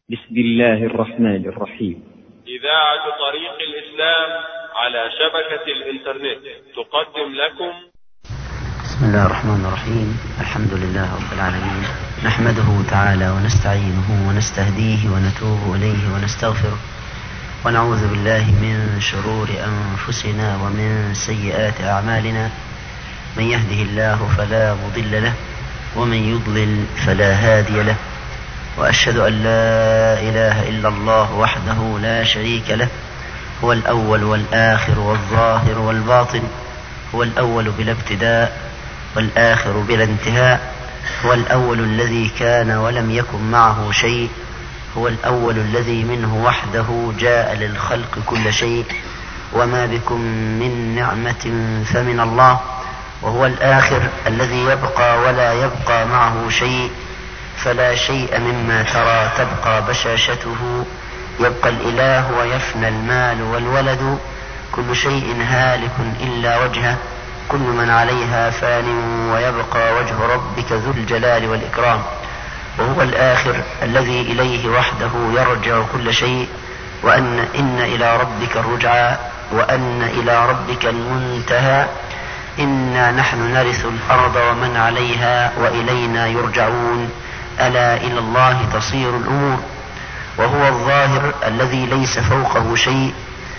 بسم الله الرحمن الرحيم. إذاعة طريق الإسلام على شبكة الإنترنت تقدم لكم. بسم الله الرحمن الرحيم. الحمد لله رب العالمين، نحمده تعالى ونستعينه ونستهديه ونتوب إليه ونستغفره، ونعوذ بالله من شرور أنفسنا ومن سيئات أعمالنا. من يهده الله فلا مضل له، ومن يضلل فلا هادي له، وأشهد أن لا إله إلا الله وحده لا شريك له، هو الأول والآخر والظاهر والباطن، هو الأول بلا ابتداء والآخر بلا انتهاء، هو الأول الذي كان ولم يكن معه شيء، هو الأول الذي منه وحده جاء للخلق كل شيء، وما بكم من نعمة فمن الله، وهو الآخر الذي يبقى ولا يبقى معه شيء، فلا شيء مما ترى تبقى بشاشته، يبقى الإله ويفنى المال والولد، كل شيء هالك إلا وجهه، كل من عليها فان ويبقى وجه ربك ذو الجلال والإكرام. وهو الآخر الذي إليه وحده يرجع كل شيء، وأن إلى ربك الرجعى، وأن إلى ربك المنتهى، إنا نحن نرث الأرض ومن عليها وإلينا يرجعون، ألا إلى الله تصير الأمور. وهو الظاهر الذي ليس فوقه شيء،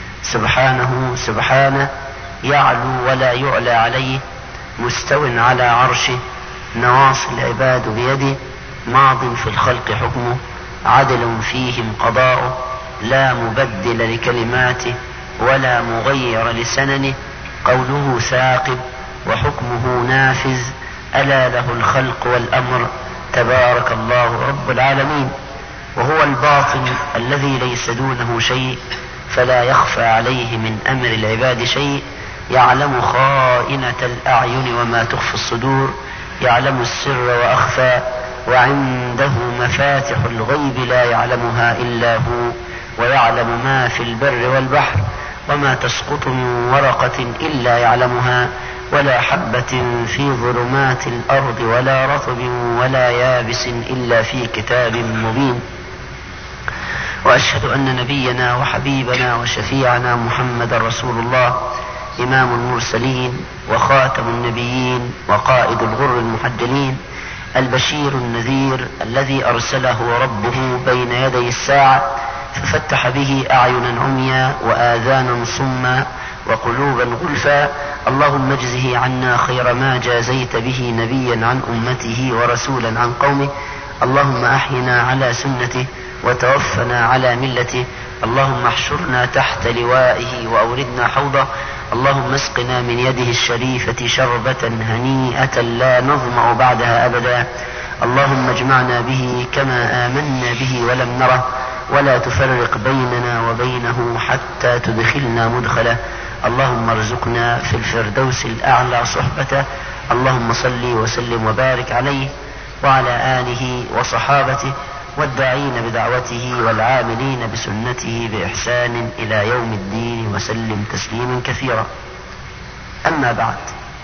سبحانه يعلو ولا يعلى عليه، مستو على عرشه، نواصي العباد بيده، ماض في الخلق حكمه، عدل فيهم قضاؤه، لا مبدل لكلماته ولا مغير لسننه، قوله ثاقب وحكمه نافذ، ألا له الخلق والأمر، تبارك الله رب العالمين. وهو الباطن الذي ليس دونه شيء، فلا يخفى عليه من أمر العباد شيء، يعلم خائنة الأعين وما تخفي الصدور، يعلم السر وأخفى، وعنده مفاتح الغيب لا يعلمها إلا هو، ويعلم ما في البر والبحر، وما تسقط من ورقة إلا يعلمها، ولا حبة في ظلمات الأرض ولا رطب ولا يابس إلا في كتاب مبين. وأشهد أن نبينا وحبيبنا وشفيعنا محمد رسول الله، إمام المرسلين وخاتم النبيين وقائد الغر المحجلين، البشير النذير الذي أرسله ربه بين يدي الساعة، ففتح به أعينا عميا وآذانا صما وقلوبا غلفا. اللهم اجزه عنا خير ما جازيت به نبيا عن أمته ورسولا عن قومه. اللهم أحينا على سنته وتوفنا على ملته. اللهم احشرنا تحت لوائه وأوردنا حوضه. اللهم اسقنا من يده الشريفة شربة هنيئة لا نظمأ بعدها أبدا. اللهم اجمعنا به كما آمنا به ولم نره، ولا تفرق بيننا وبينه حتى تدخلنا مدخله. اللهم ارزقنا في الفردوس الأعلى صحبته. اللهم صل وسلم وبارك عليه وعلى آله وصحابته والداعين بدعوته والعاملين بسنته بإحسان إلى يوم الدين، وسلم تسليما كثيرا. أما بعد،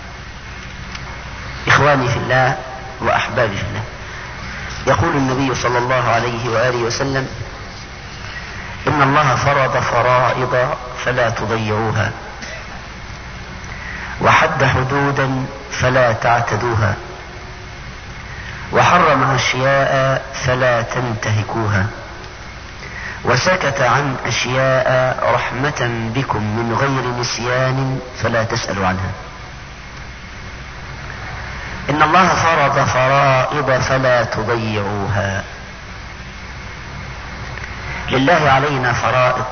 إخواني في الله وأحبابي في الله، يقول النبي صلى الله عليه وآله وسلم: إن الله فرض فرائض فلا تضيعوها، وحد حدودا فلا تعتدوها، وحرم أشياء فلا تنتهكوها، وسكت عن أشياء رحمة بكم من غير نسيان فلا تسألوا عنها. إن الله فرض فرائض فلا تضيعوها. لله علينا فرائض،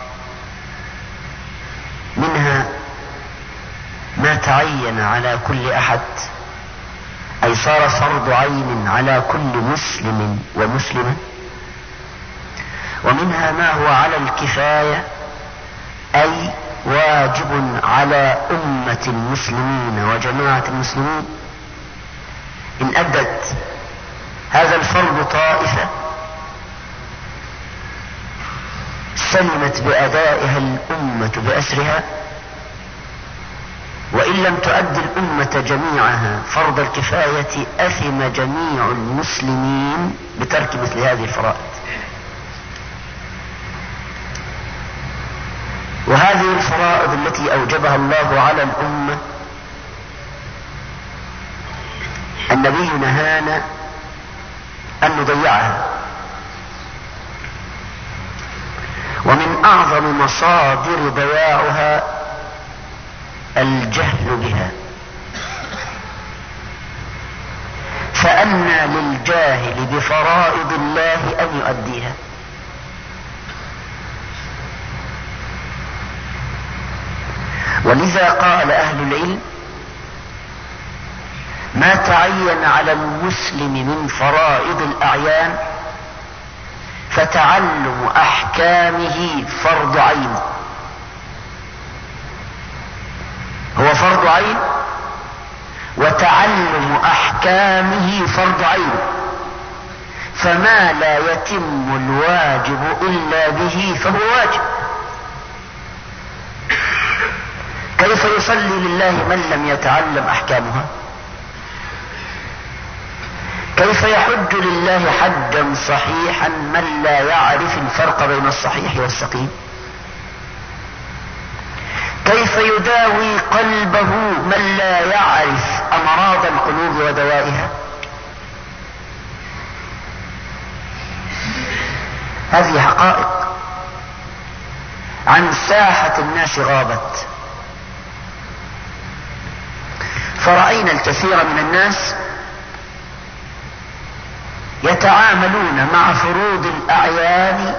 منها ما تعين على كل أحد، أي صار فرض عين على كل مسلم ومسلمة، ومنها ما هو على الكفاية، أي واجب على أمة المسلمين وجماعة المسلمين. إن أدت هذا الفرض طائفة سلمت بأدائها الأمة بأسرها، وإن لم تؤد الأمة جميعها فرض الكفاية أثم جميع المسلمين بترك مثل هذه الفرائض. وهذه الفرائض التي أوجبها الله على الأمة النبي نهانا أن نضيعها، ومن أعظم مصادر ضياعها الجهل بها، فأنى للجاهل بفرائض الله أن يؤديها. ولذا قال أهل العلم: ما تعين على المسلم من فرائض الأعيان فتعلم أحكامه فرض عين. هو فرض عين، وتعلم أحكامه فرض عين، فما لا يتم الواجب إلا به فهو واجب. كيف يصلي لله من لم يتعلم أحكامها؟ كيف يحج لله حجا صحيحا من لا يعرف الفرق بين الصحيح والسقيم؟ كيف يداوي قلبه من لا يعرف أمراض القلوب ودوائها؟ هذه حقائق عن ساحة الناس غابت، فرأينا الكثير من الناس يتعاملون مع فروض الأعيان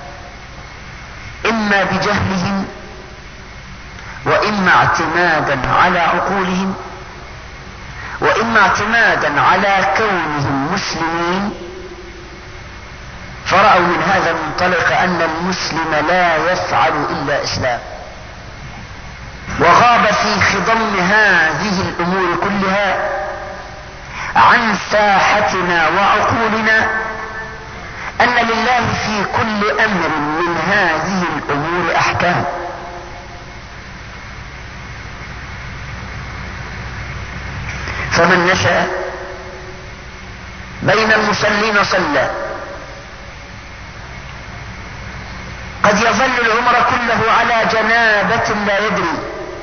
إما بجهلهم وإما اعتمادا على عقولهم وإما اعتمادا على كونهم مسلمين، فرأوا من هذا المنطلق أن المسلم لا يفعل إلا إسلام. وغاب في خضم هذه الأمور كلها عن ساحتنا وعقولنا أن لله في كل أمر من هذه الأمور أحكام. فمن نشأ بين المصلين صلى، قد يظل العمر كله على جنابة لا يدري،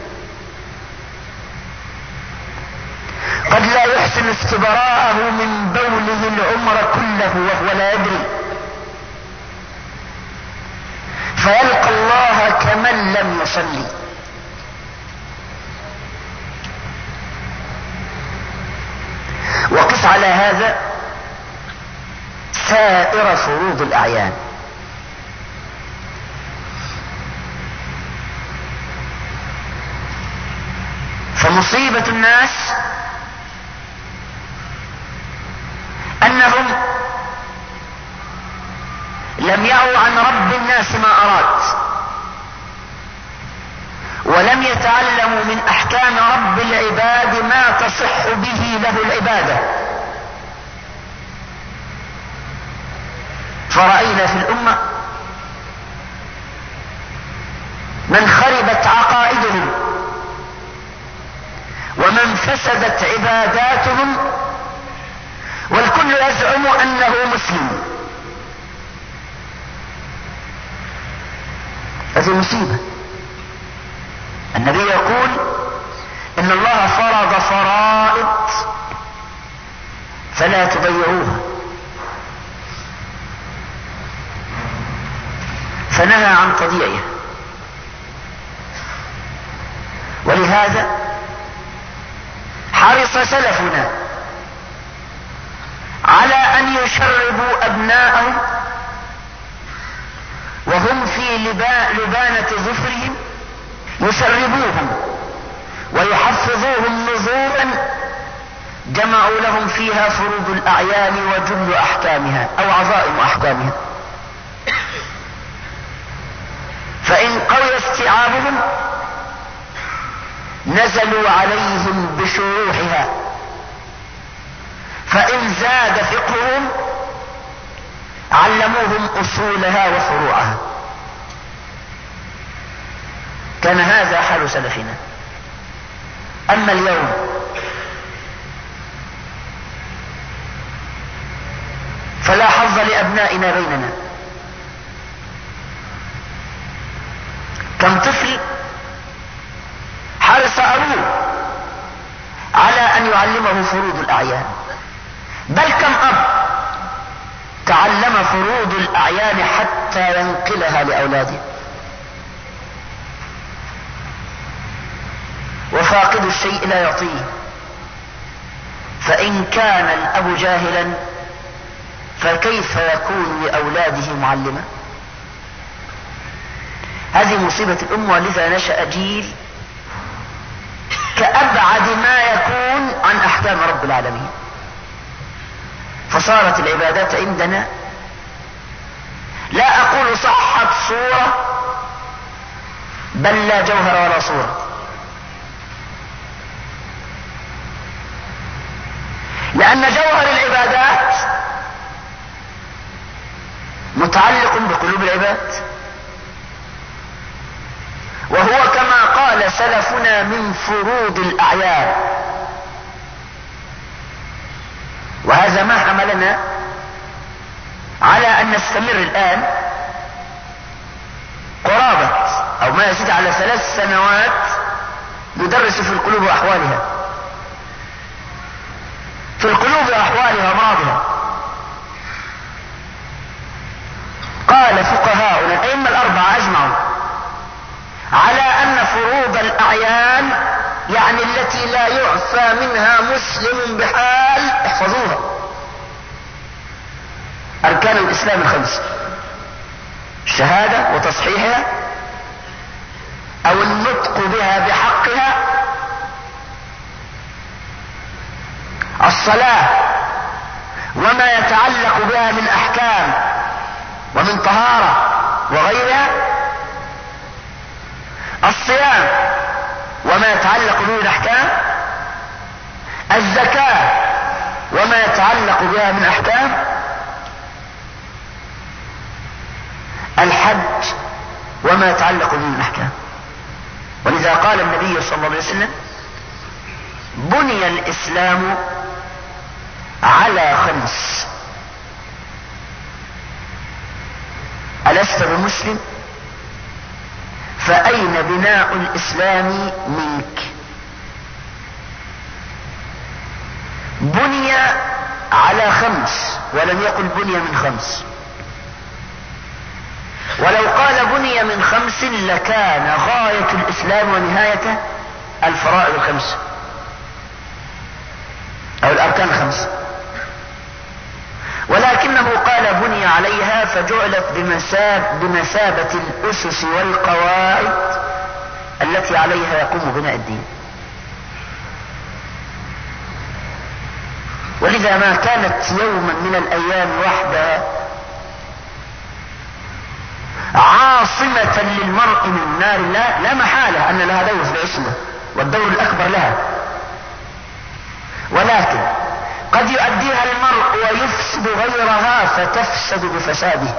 قد لا يحسن استبراءه من بوله العمر كله وهو لا يدري، فيلقى الله كمن لم يصلي. وقس على هذا سائر فروض الأعيان. فمصيبة الناس أنهم لم يعوا عن رب الناس ما أراد، ولم يتعلموا من أحكام رب العباد ما تصح به له العبادة. فرأينا في الأمة من خربت عقائدهم ومن فسدت عباداتهم، والكل يزعم أنه مسلم. هذه مصيبة. النبي يقول: إن الله فرض فرائض فلا تضيعوها، فنهى عن تضييعها. ولهذا حرص سلفنا على أن يشربوا أبناءهم وهم في لبانة ظفرهم، يشربوهم ويحفظوهم نذورا جمعوا لهم فيها فروض الأعيان وجل أحكامها أو عظائم أحكامها، فإن قوي استيعابهم نزلوا عليهم بشروحها، فإن زاد فقههم علموهم أصولها وفروعها. كان هذا حال سلفنا. أما اليوم فلا حظ لأبنائنا بيننا، كم طفل حرص أبوه على أن يعلمه فروض الأعيان، بل كم أب تعلم فروض الأعيان حتى ينقلها لأولاده. وفاقد الشيء لا يعطيه، فإن كان الأب جاهلا فكيف يكون لأولاده معلما؟ هذه مصيبة الأمة، ولذا نشأ جيل كأبعد ما يكون عن أحكام رب العالمين. فصارت العبادات عندنا، لا أقول صحت صورة، بل لا جوهر ولا صورة. لأن جوهر العبادات متعلق بقلوب العباد، وهو كما قال سلفنا من فروض الأعيان. وهذا ما حملنا على أن نستمر الآن قرابة أو ما يزيد على 3 سنوات ندرس في القلوب وأحوالها، في القلوب وأحوالها وأمراضها. قال فقهاؤنا الأئمة الأربعة أجمعوا على أن فروض الأعيان، يعني التي لا يعفى منها مسلم بحال، احفظوها، أركان الإسلام 5: الشهادة وتصحيحها أو النطق بها بحقها، الصلاة وما يتعلق بها من أحكام ومن طهارة وغيرها، الصيام وما يتعلق به من أحكام، الزكاة وما يتعلق بها من أحكام، الحج وما يتعلق به من أحكام. ولذا قال النبي صلى الله عليه وسلم: بني الإسلام على 5. ألست بمسلم؟ فأين بناء الإسلام منك؟ بني على 5 ولم يقل بني من 5. ولو قال بني من 5 لكان غاية الإسلام ونهايته الفرائض 5 أو الأركان 5، ولكنه قال بني عليها فجعلت بمثابة الأسس والقواعد التي عليها يقوم بناء الدين. ولذا ما كانت يوما من الأيام وحدها عاصمة للمرء من نار الله، لا محالة أن لها دور في العصمة والدور الأكبر لها، ولكن قد يؤديها المرء ويفسد غيرها فتفسد بفساده.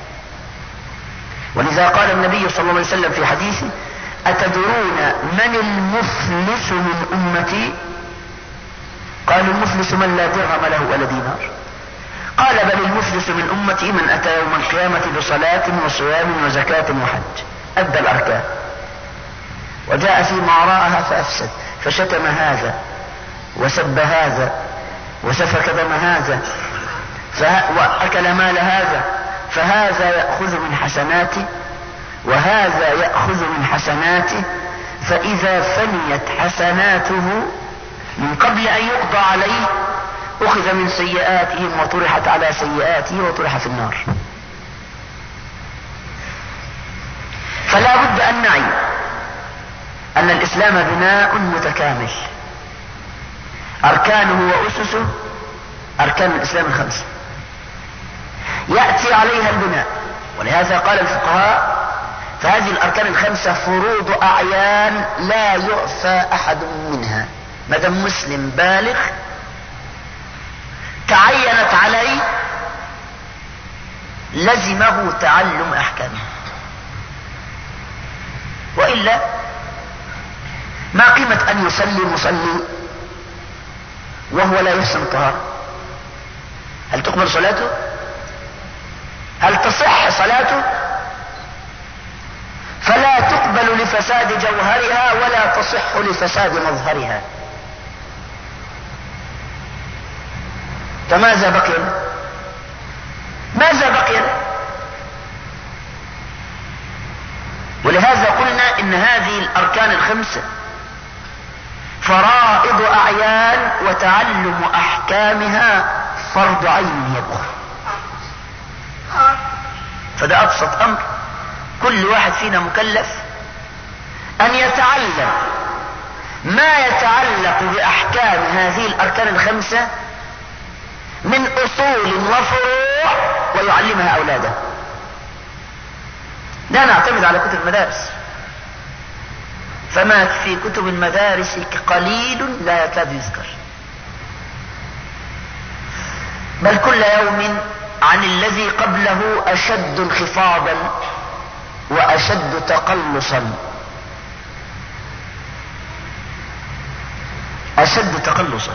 ولذا قال النبي صلى الله عليه وسلم في حديثه: أتدرون من المفلس من أمتي؟ قالوا: المفلس من لا درهم له ولا دينار. قال: بل المفلس من أمتي من أتى يوم القيامة بصلاة وصيام وزكاة وحج، أدى الأركان، وجاء فيما وراءها فأفسد، فشتم هذا وسب هذا وسفك دم هذا وأكل مال هذا، فهذا يأخذ من حسناته وهذا يأخذ من حسناته، فإذا فنيت حسناته من قبل أن يقضى عليه أخذ من سيئاتهم وطرحت على سيئاته وطرح في النار. فلا بد أن نعي أن الإسلام بناء متكامل، أركانه وأسسه أركان الإسلام 5 يأتي عليها البناء. ولهذا قال الفقهاء: فهذه الأركان 5 فروض أعيان لا يعفى أحد منها، ما دام مسلم بالغ تعينت عليه لزمه تعلم أحكامه، وإلا ما قيمة أن يصلي مصلي وهو لا يحسن الطهارة؟ هل تقبل صلاته؟ هل تصح صلاته؟ فلا تقبل لفساد جوهرها ولا تصح لفساد مظهرها. فماذا بقي؟ ماذا بقي؟ ولهذا قلنا إن هذه الأركان الخمسة فرائض أعيان وتعلم أحكامها فرض عين يبقى. فده أبسط أمر، كل واحد فينا مكلف أن يتعلم ما يتعلق بأحكام هذه الأركان الخمسة من أصول وفروع ويعلمها أولاده. لا نعتمد على كتب المدارس، فما في كتب المدارس قليل لا يكاد يذكر، بل كل يوم عن الذي قبله أشد انخفاضا وأشد تقلصا. أشد تقلصا.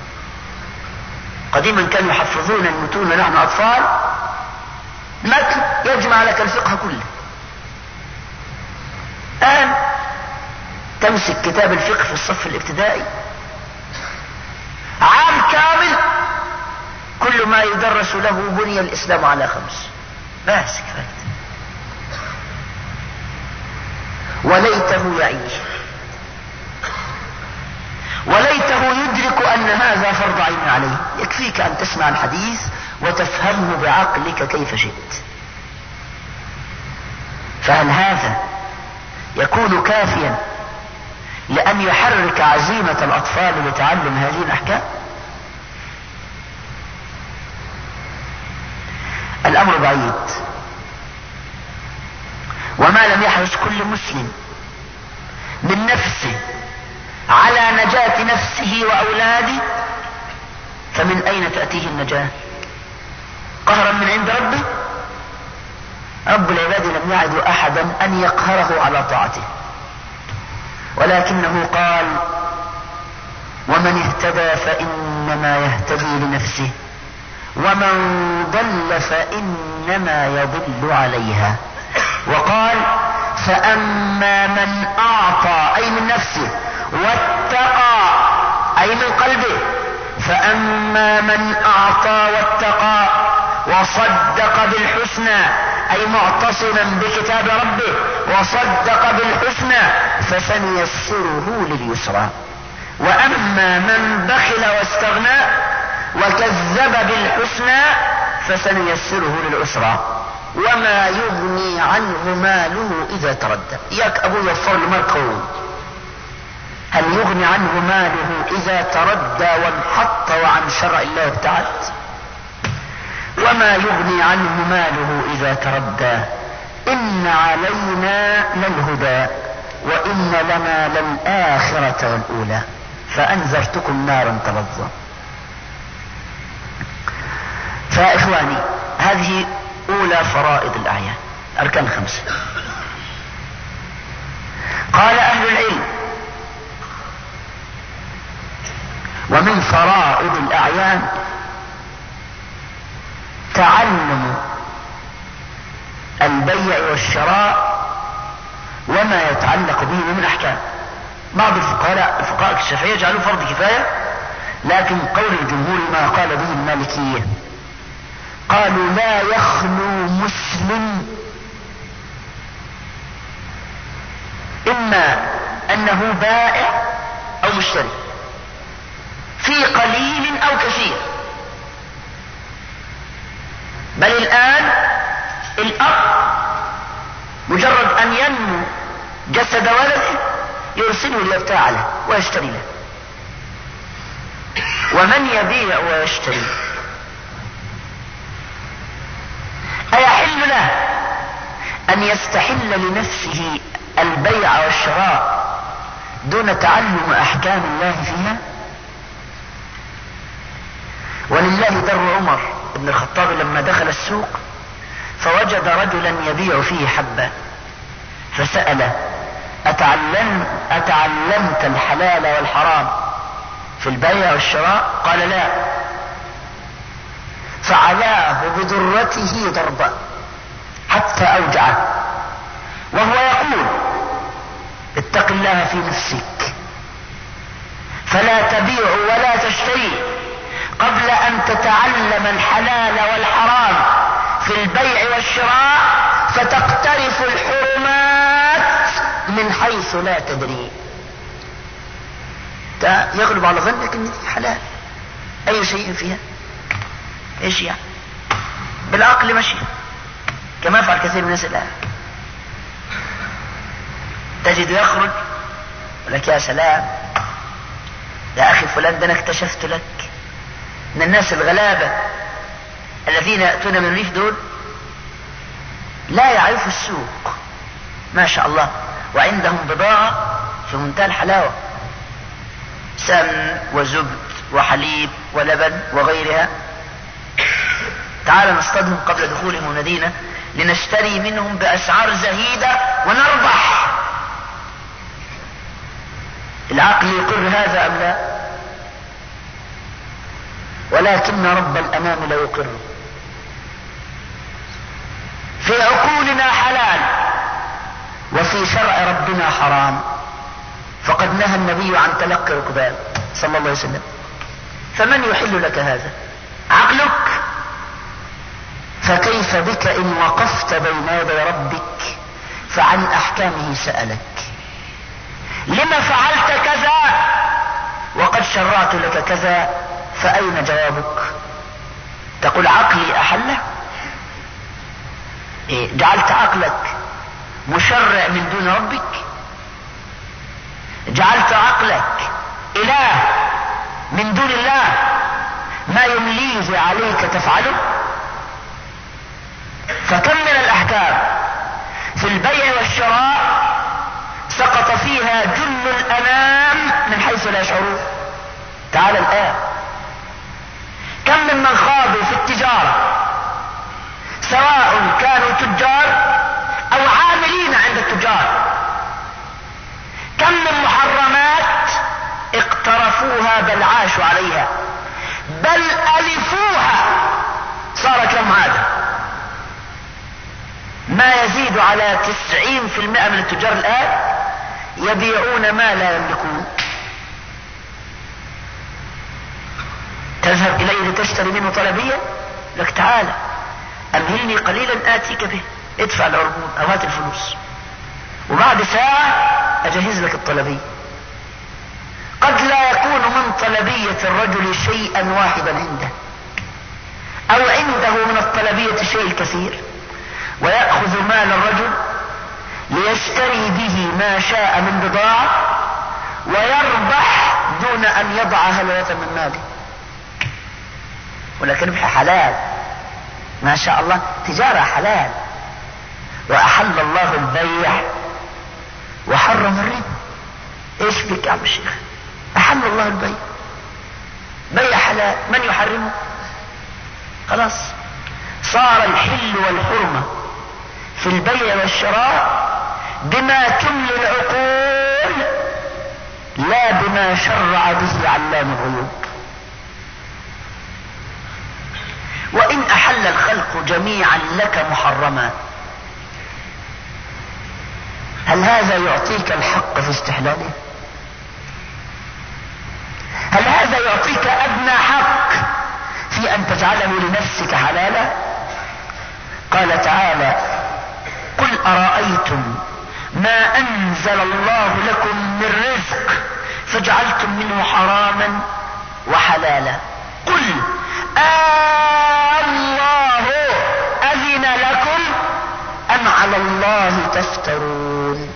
قديما كانوا يحفظون المتون ونحن أطفال، متن يجمع لك الفقه كله. الآن تمسك كتاب الفقه في الصف الابتدائي عام كامل كل ما يدرس له بني الإسلام على 5 بس كفاية. وليته يعيش، وليته يدرك أن هذا فرض عين عليه. يكفيك أن تسمع الحديث وتفهمه بعقلك كيف شئت. فهل هذا يكون كافيا لأن يحرك عزيمة الأطفال لتعلم هذه الأحكام؟ الأمر بعيد. وما لم يحرص كل مسلم من نفسه على نجاة نفسه وأولاده فمن أين تأتيه النجاة؟ قهرا من عند ربه؟ رب العباد لم يعد أحدا أن يقهره على طاعته، ولكنه قال: ومن اهتدى فإنما يهتدي لنفسه ومن ضل فإنما يضل عليها. وقال: فأما من أعطى أي من نفسه واتقى أي من قلبه، فأما من أعطى واتقى وصدق بالحسنى أي معتصما بكتاب ربه وصدق بالحسنى فسنيسره لليسرى. وأما من بخل واستغنى وكذب بالحسنى فسنيسره للعسرى. وما يغني عنه ماله إذا تردى. إياك أبو يوفر المركون. هل يغني عنه ماله إذا تردى وانحط وعن شرع الله ابتعد؟ وما يغني عنه ماله إذا تردى. إن علينا للهدى وإن لنا للآخرة والأولى فأنذرتكم نارا تلظى. فإخواني، هذه أولى فرائض الأعيان، أركان 5. قال أهل العلم: ومن فرائض الأعيان تعلم البيع والشراء وما يتعلق به من أحكام. بعض الفقهاء الشافعية جعلوا فرض كفاية، لكن قول الجمهور ما قال به المالكية. قالوا: لا يخلو مسلم إما أنه بائع أو مشتري في قليل أو كثير. بل الآن الأب مجرد أن ينمو جسد ولده يرسله ليبتاع له ويشتري له. ومن يبيع ويشتري أيحل له أن يستحل لنفسه البيع والشراء دون تعلم أحكام الله فيها؟ ولله در عمر بن الخطاب لما دخل السوق فوجد رجلا يبيع فيه حبة، فسأله: أتعلمت الحلال والحرام في البيع والشراء؟ قال: لا. فعلاه بدرته ضربا حتى أوجعه، وهو يقول: اتق الله في نفسك، فلا تبيع ولا تشتري قبل أن تتعلم الحلال والحرام في البيع والشراء، فتقترف الحرمات من حيث لا تدري. يغلب على ظنك ان دي حلال، اي شيء فيها ايش يعني، بالعقل مشي كما يفعل كثير من الناس الان. تجد يخرج ولك يا سلام يا اخي فلان ده انا اكتشفت لك ان الناس الغلابة الذين يأتون من الريف دول لا يعرفوا السوق ما شاء الله، وعندهم بضاعة في منتهى الحلاوة، سمن وزبد وحليب ولبن وغيرها. تعال نصطادهم قبل دخولهم المدينة لنشتري منهم بأسعار زهيدة ونربح. العقل يقر هذا أم لا؟ ولكن رب الأنام لا يقره. في عقولنا حلال وفي شرع ربنا حرام، فقد نهى النبي عن تلقي ركبان صلى الله عليه وسلم، فمن يحل لك هذا؟ عقلك. فكيف بك إن وقفت بين يدي ربك فعن أحكامه سألك، لما فعلت كذا وقد شرعت لك كذا، فأين جوابك؟ تقول عقلي أحله؟ جعلت عقلك مشرع من دون ربك؟ جعلت عقلك إله من دون الله، ما يمليه عليك تفعله. فكم من الأحكام في البيع والشراء سقط فيها جل الأنام من حيث لا يشعرون. تعال الآن، كم ممن خاضوا في التجارة سواء كانوا تجار أو عاملين عند التجار، كم من محرمات اقترفوها بل عاشوا عليها بل ألفوها، صارت لهم عادة. ما يزيد على 90% من التجار الآن يبيعون ما لا يملكون. تذهب إليه لتشتري منه طلبية، لك تعالى أمهلني قليلا آتيك به، ادفع العربون أو هات الفلوس، وبعد ساعة أجهز لك الطلبية. قد لا يكون من طلبية الرجل شيئا واحدا عنده، أو عنده من الطلبية شيء الكثير، ويأخذ مال الرجل ليشتري به ما شاء من بضاعة ويربح دون أن يضع هلوة من ماله، ولكن ربح حلال ما شاء الله، تجارة حلال. وأحل الله البيع وحرم الربا. ايش بك يا عم الشيخ؟ أحل الله البيع، بيع حلال، من يحرمه؟ خلاص صار الحل والحرمة في البيع والشراء بما تملي العقول لا بما شرع به علام الغيوب. وإن أحل الخلق جميعا لك محرما، هل هذا يعطيك الحق في استحلاله؟ هل هذا يعطيك أدنى حق في أن تجعله لنفسك حلالا؟ قال تعالى: قل أرأيتم ما أنزل الله لكم من رزق فجعلتم منه حراما وحلالا، قل الله أذن لكم أم على الله تفترون؟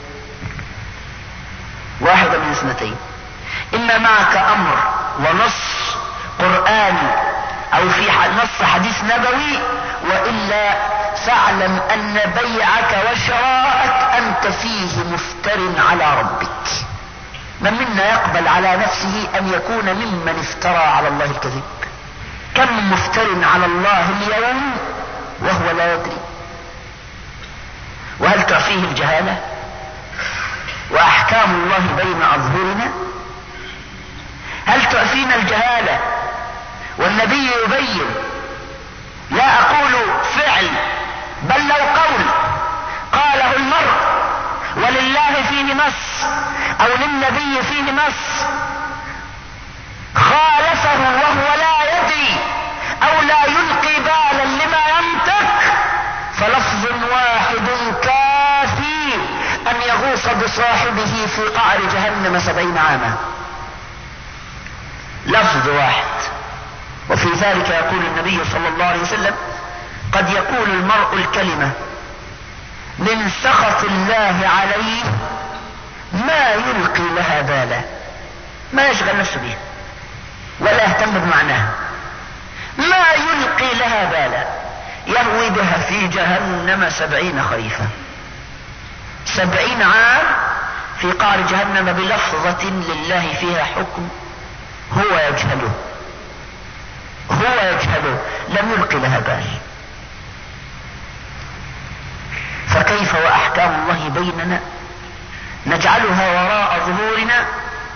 واحدة من اثنتين، إما معك أمر ونص قرآني أو في نص حديث نبوي، وإلا فاعلم أن بيعك وشراءك أنت فيه مفتر على ربك. من منا يقبل على نفسه أن يكون ممن افترى على الله الكذب؟ كم مفتر على الله اليوم وهو لا يدري؟ وهل تعفيه الجهالة وأحكام الله بين أظهرنا؟ هل تعفينا الجهالة والنبي يبين؟ لا أقول فعل بل لو قول قاله المرء ولله في فيه مس او للنبي فيه مس خالفه وهو لا يدري او لا يلقي بالا لما ينطق، فلفظ واحد كافي ان يغوص بصاحبه في قعر جهنم 70 عاما. لفظ واحد. وفي ذلك يقول النبي صلى الله عليه وسلم: قد يقول المرء الكلمة من سخط الله عليه ما يلقي لها بالا، ما يشغل نفسه بها ولا يهتم بمعناها، ما يلقي لها بالا، يهوي بها في جهنم 70 خريفا، 70 عام في قعر جهنم بلفظة لله فيها حكم هو يجهله، لم يلقي لها بال. فكيف وأحكام الله بيننا نجعلها وراء ظهورنا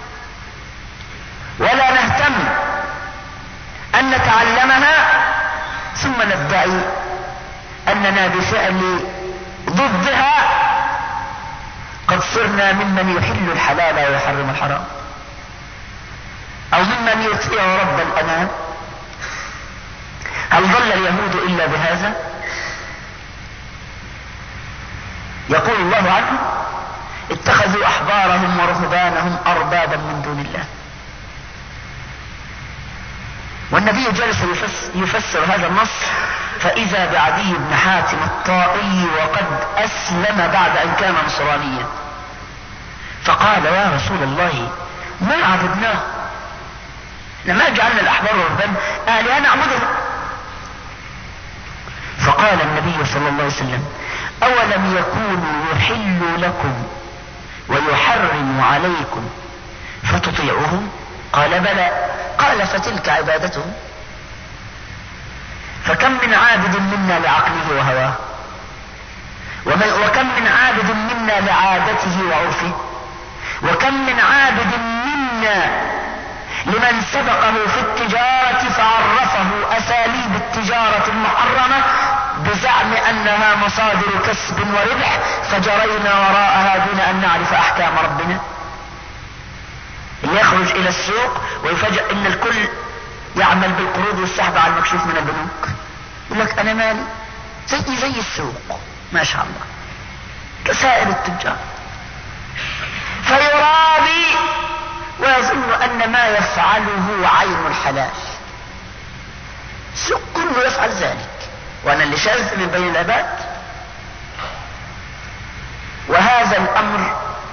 ولا نهتم أن نتعلمها، ثم ندعي أننا بفعل ضدها قد صرنا ممن يحل الحلال ويحرم الحرام، أو ممن يطيع رب الأنام. هل ضل اليهود إلا بهذا؟ يقول الله عنه: اتخذوا أحبارهم ورهبانهم أربابا من دون الله. والنبي جلس يفسر هذا النص، فإذا بعدي بن حاتم الطائي وقد أسلم بعد أن كان نصرانيا، فقال: يا رسول الله ما عبدناه، ما جعلنا الأحبار والرهبان آلهة نعبدهم. فقال النبي صلى الله عليه وسلم: أولم يكونوا يحل لكم ويحرم عليكم فتطيعوهم؟ قال: بلى. قال: فتلك عبادتهم. فكم من عابد منا لعقله وهواه، وكم من عابد منا لعادته وعرفه، وكم من عابد منا لمن سبقه في التجارة فعرفه أساليب التجارة المحرمة بزعم أنها مصادر كسب وربح، فجرينا وراءها دون أن نعرف أحكام ربنا. اللي يخرج إلى السوق ويفاجأ أن الكل يعمل بالقروض والسحب على المكشوف من البنوك، يقول لك أنا مالي زي السوق ما شاء الله كسائر التجار، فيرابي ويظن أن ما يفعله عين الحلال. السوق كله يفعل ذلك، وأنا اللي شاذ من بين العباد. وهذا الأمر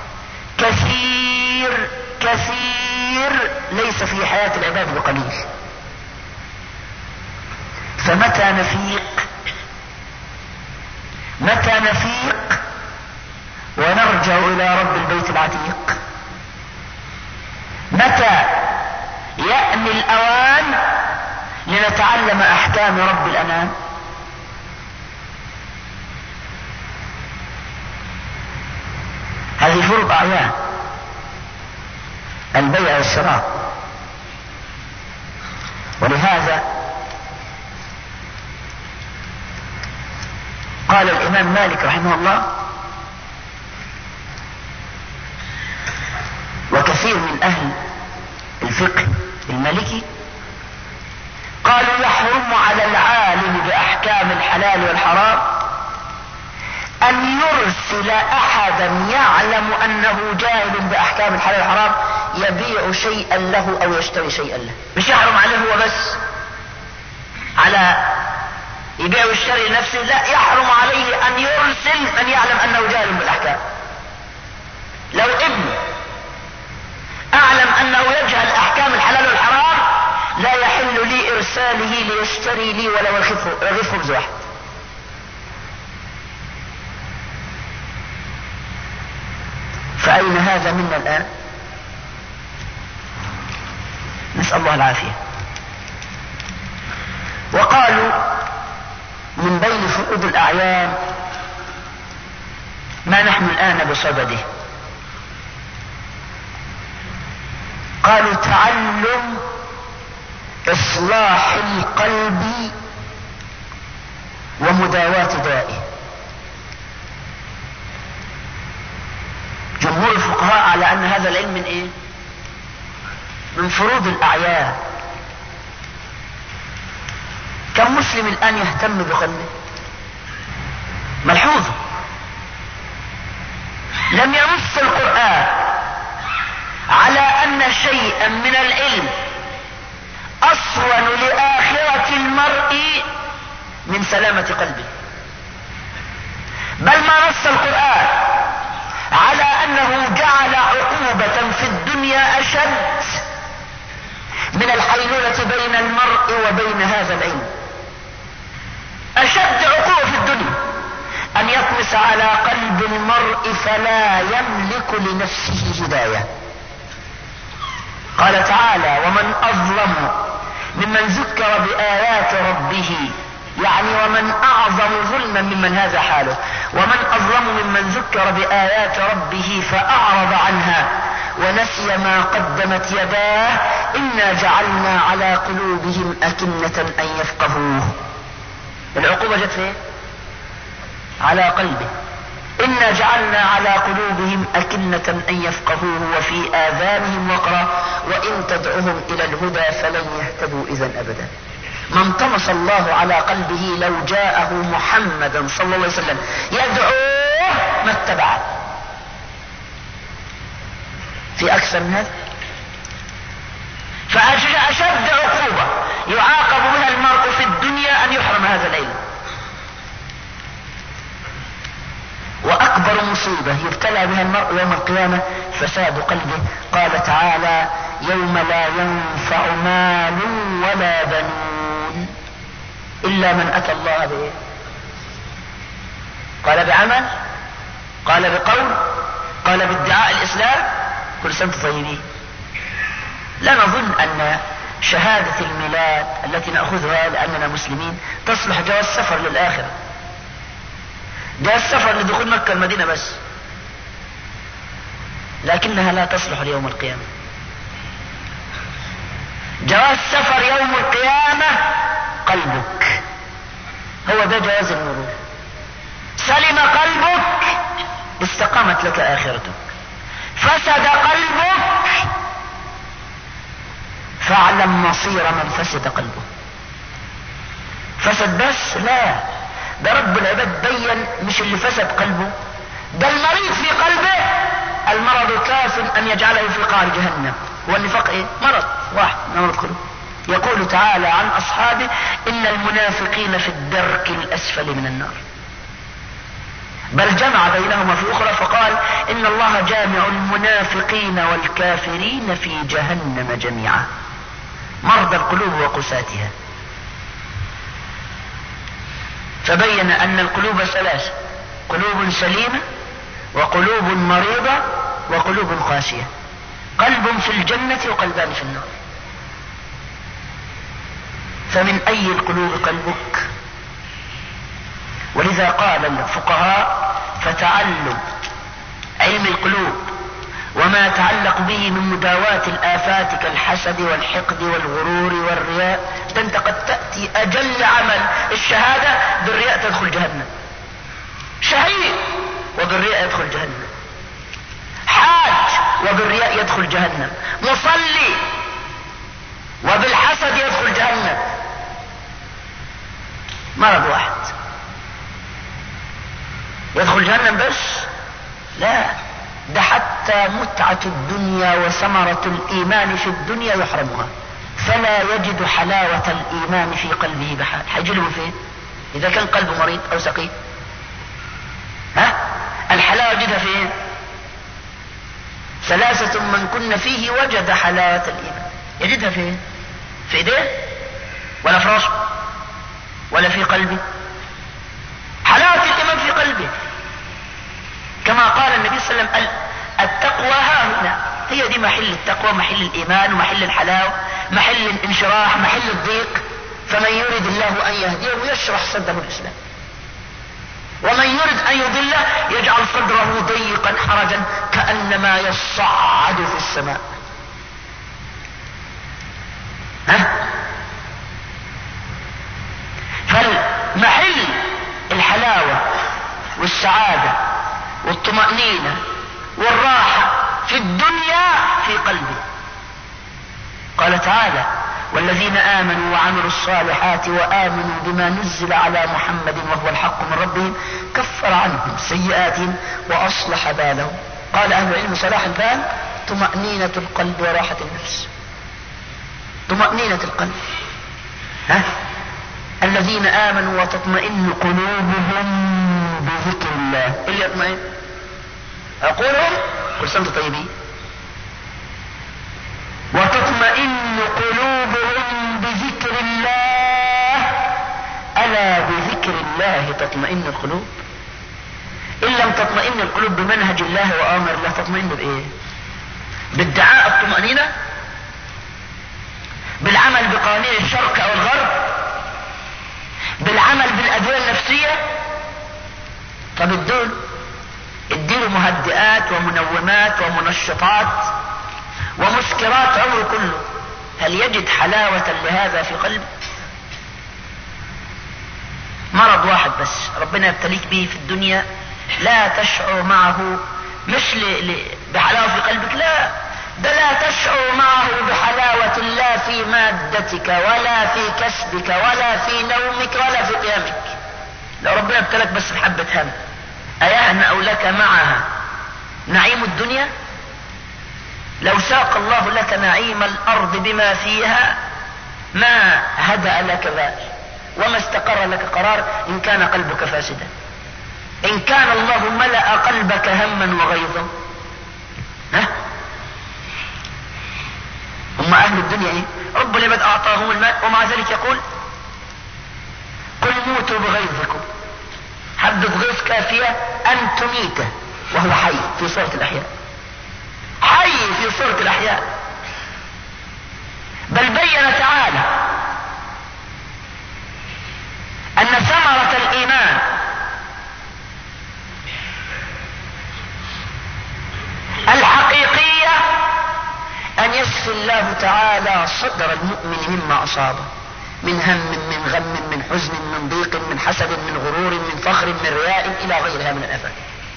كثير ليس في حياة العباد بقليل. فمتى نفيق ونرجع إلى رب البيت العتيق؟ متى يأني الأوان لنتعلم أحكام رب الأنام؟ هذه فروض أعيان، البيع والشراء. ولهذا قال الإمام مالك رحمه الله وكثير من أهل الفقه المالكي قالوا: يحرم على العالم بأحكام الحلال والحرام أن يرسل أحدا يعلم أنه جاهل بأحكام الحلال والحرام يبيع شيئا له أو يشتري شيئا له. مش يحرم عليه هو بس على يبيع ويشتري لنفسه، لا، يحرم عليه أن يرسل من يعلم أنه جاهل بالأحكام. لو ابن أعلم أنه يجهل أحكام الحلال والحرام لا يحل لي إرساله ليشتري لي ولو رغيف خبز واحد. فأين هذا منا الآن؟ نسأل الله العافية. وقالوا من بين فروض الأعيان ما نحن الآن بصدده، قالوا: تعلم إصلاح القلب ومداواة دائه. جمهور على أن هذا العلم من إيه؟ من فروض الأعيان. كم مسلم الآن يهتم بقلبه؟ ملحوظ، لم ينص القرآن على أن شيئا من العلم أصون لآخرة المرء من سلامة قلبه، بل ما نص القرآن على أنه جعل عقوبة في الدنيا أشد من الحيلولة بين المرء وبين هذا العلم. أشد عقوبة في الدنيا أن يطمس على قلب المرء فلا يملك لنفسه هداية. قال تعالى: ومن أظلم ممن ذكر بآيات ربه، يعني ومن أعظم ظلما ممن هذا حاله، ومن أظلم ممن ذكر بآيات ربه فأعرض عنها ونسي ما قدمت يداه إنا جعلنا على قلوبهم أكنة أن يفقهوه. العقوبة جت فيه على قلبه. إنا جعلنا على قلوبهم أكنة أن يفقهوه وفي آذانهم وقرا وإن تدعهم إلى الهدى فلن يهتدوا إذا أبدا. ما انطمس الله على قلبه لو جاءه محمدا صلى الله عليه وسلم يدعوه ما اتبعه. في أكثر من هذا؟ فأشد عقوبة يعاقب بها المرء في الدنيا أن يحرم هذا العلم، وأكبر مصيبة يبتلى بها المرء يوم القيامة فساد قلبه. قال تعالى: يوم لا ينفع مال ولا بنون إلا من أتى الله به. قال بعمل، قال بقول، قال بادعاء الإسلام. كل سنة طيبين. لا نظن أن شهادة الميلاد التي نأخذها لأننا مسلمين تصلح جواز سفر للآخرة. جواز سفر لدخول مكة المدينة بس، لكنها لا تصلح ليوم القيامة. جواز سفر يوم القيامة قلبك، هو ده جواز المرور. سلم قلبك استقامت لك آخرتك، فسد قلبك فاعلم مصير من فسد قلبه. فسد بس؟ لا، ده رب العباد بين مش اللي فسد قلبه، ده المريض في قلبه المرض كاف ان يجعله في قعر جهنم. والنفاق ايه؟ مرض واحد من امراض القلوب. يقول تعالى عن اصحابه: ان المنافقين في الدرك الاسفل من النار. بل جمع بينهما في اخرى فقال: ان الله جامع المنافقين والكافرين في جهنم جميعا. مرضى القلوب وقساتها. فبين ان القلوب ثلاثة: قلوب سليمة وقلوب مريضة وقلوب قاسية. قلب في الجنة وقلبان في النار. فمن اي القلوب قلبك؟ ولذا قال الفقهاء: فتعلم علم القلوب وما يتعلق به من مداواة الآفات كالحسد والحقد والغرور والرياء. ده انت قد تأتي أجل عمل الشهادة بالرياء تدخل جهنم. شهيد وبالرياء يدخل جهنم. حاج وبالرياء يدخل جهنم. مصلي وبالحسد يدخل جهنم. مرض واحد يدخل جهنم بس؟ لا، ده حتى متعة الدنيا وثمرة الإيمان في الدنيا يحرمها، فلا يجد حلاوة الإيمان في قلبه بحال. هيجله فين إذا كان قلبه مريض أو سقيم؟ الحلاوة يجدها فين؟ ثلاثة من كن فيه وجد حلاوة الإيمان. يجدها فين؟ في إيديه ولا في راسه ولا في قلبه؟ حلاوة الإيمان في قلبه. كما قال النبي صلى الله عليه وسلم: التقوى ها هنا. هي دي محل التقوى، محل الإيمان ومحل الحلاوة، محل الانشراح، محل الضيق. فمن يريد الله أن يهديه يشرح صدره الإسلام، ومن يريد أن يضله يجعل صدره ضيقا حرجا كأنما يصعد في السماء. فالمحل الحلاوة والسعادة والطمأنينة والراحة في الدنيا في قلبه. قال تعالى: والذين آمنوا وعملوا الصالحات وآمنوا بما نزل على محمد وهو الحق من ربهم كفر عنهم سيئاتهم وأصلح بالهم. قال أهل العلم: صلاح البال طمأنينة القلب وراحة النفس. طمأنينة القلب، الذين آمنوا وتطمئن قلوبهم بذكر الله. اللي يطمئن أقولهم كل سنة طيبين. وتطمئن قلوبهم بذكر الله، ألا بذكر الله تطمئن القلوب. إن لم تطمئن القلوب بمنهج الله وآمر الله تطمئن بإيه؟ بالدعاء الطمأنينة، بالعمل بقوانين الشرق أو الغرب، بالعمل بالأدوية النفسية. طب اديله مهدئات ومنومات ومنشطات ومسكرات عمره كله، هل يجد حلاوة لهذا في قلبه؟ مرض واحد بس ربنا يبتليك به في الدنيا لا تشعر معه، مش بحلاوة في قلبك، لا، ده لا تشعر معه بحلاوة لا في مادتك ولا في كسبك ولا في نومك ولا في قيامك. لو ربنا ابتلك بس بحبة هم، أيهنأ لك معها نعيم الدنيا؟ لو ساق الله لك نعيم الأرض بما فيها ما هدأ لك بال وما استقر لك قرار إن كان قلبك فاسدا. إن كان الله ملأ قلبك هما وغيظا، هم أهل الدنيا إيه؟ رب العباد أعطاهم الماء ومع ذلك يقول: قل موتوا بغيظكم. حدث غيظ كافية أن تميته وهو حي في صورة الأحياء، حي في صورة الأحياء. بل بين تعالى أن ثمرة الإيمان الحقيقية أن يشفي الله تعالى صدر المؤمن مما أصابه من هم، من غم، من حزن، من ضيق، من حسد، من غرور، من فخر، من رياء، إلى غيرها من الآفات.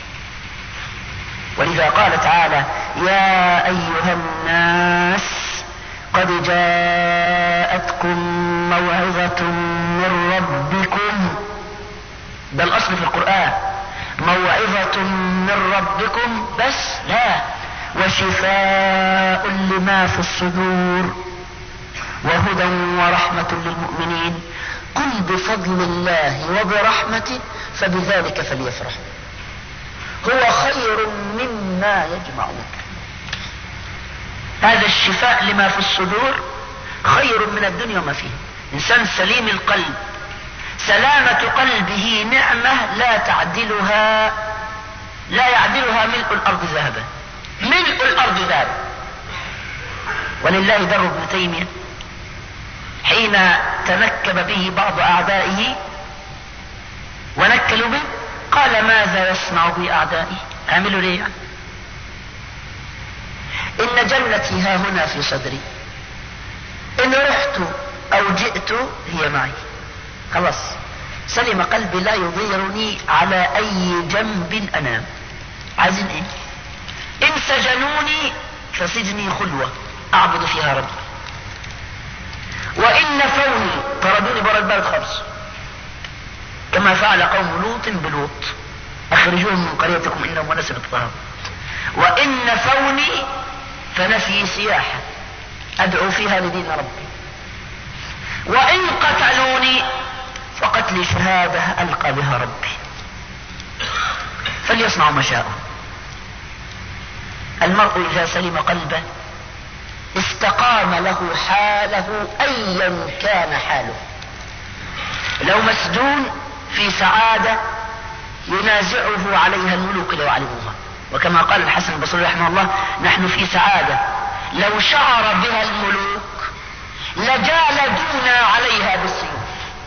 ولذا قال تعالى: يا أيها الناس قد جاءتكم موعظة من ربكم. ده الأصل في القرآن، موعظة من ربكم بس لا، وشفاء لما في الصدور وهدى ورحمة للمؤمنين. قل بفضل الله وبرحمته فبذلك فليفرحوا هو خير مما يجمعون. هذا الشفاء لما في الصدور خير من الدنيا وما فيها. إنسان سليم القلب، سلامة قلبه نعمة لا يعدلها ملء الأرض ذهبا، ملء الأرض ذهبا. ولله در ابن تيمية حين تنكب به بعض أعدائه ونكلوا به قال: ماذا يصنع بي أعدائي؟ أعملوا ليه يعني؟ إن جنتي ها هنا في صدري، إن رحت أو جئت هي معي، خلاص سلم قلبي لا يضيرني على أي جنب أنام. عايزين إيه؟ إن سجنوني فسجني خلوة أعبد فيها ربي، وإن نفوني طردوني برا البلد خالص كما فعل قوم لوط بلوط، أخرجوهم من قريتكم إنهم أناس يتطهرون. وإن نفوني فنفي سياحة أدعو فيها لدين ربي، وإن قتلوني فقتلي شهادة ألقى بها ربي. فليصنعوا ما شاءوا. المرء إذا سلم قلبه استقام له حاله أيا كان حاله. لو مسجون في سعادة ينازعه عليها الملوك لو علموها، وكما قال الحسن البصري رحمه الله: نحن في سعادة لو شعر بها الملوك لجالدونا عليها بالسيوف.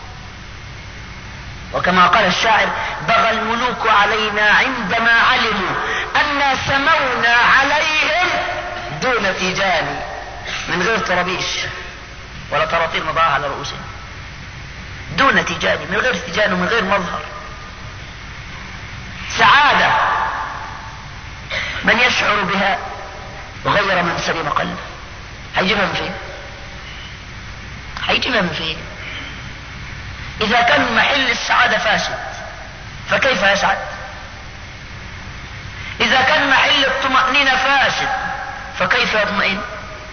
وكما قال الشاعر: بغى الملوك علينا عندما علموا أن سمونا عليهم دون تيجان، من غير طرابيش ولا طراطير نضعها على رؤوسهم، دون تيجان، من غير تيجان ومن غير مظهر. سعادة من يشعر بها غير من سلم قلبه. هيجيبها من فين؟ هيجيبها من فين؟ إذا كان محل السعادة فاسد فكيف يسعد؟ إذا كان محل الطمأنينة فاسد فكيف يطمئن؟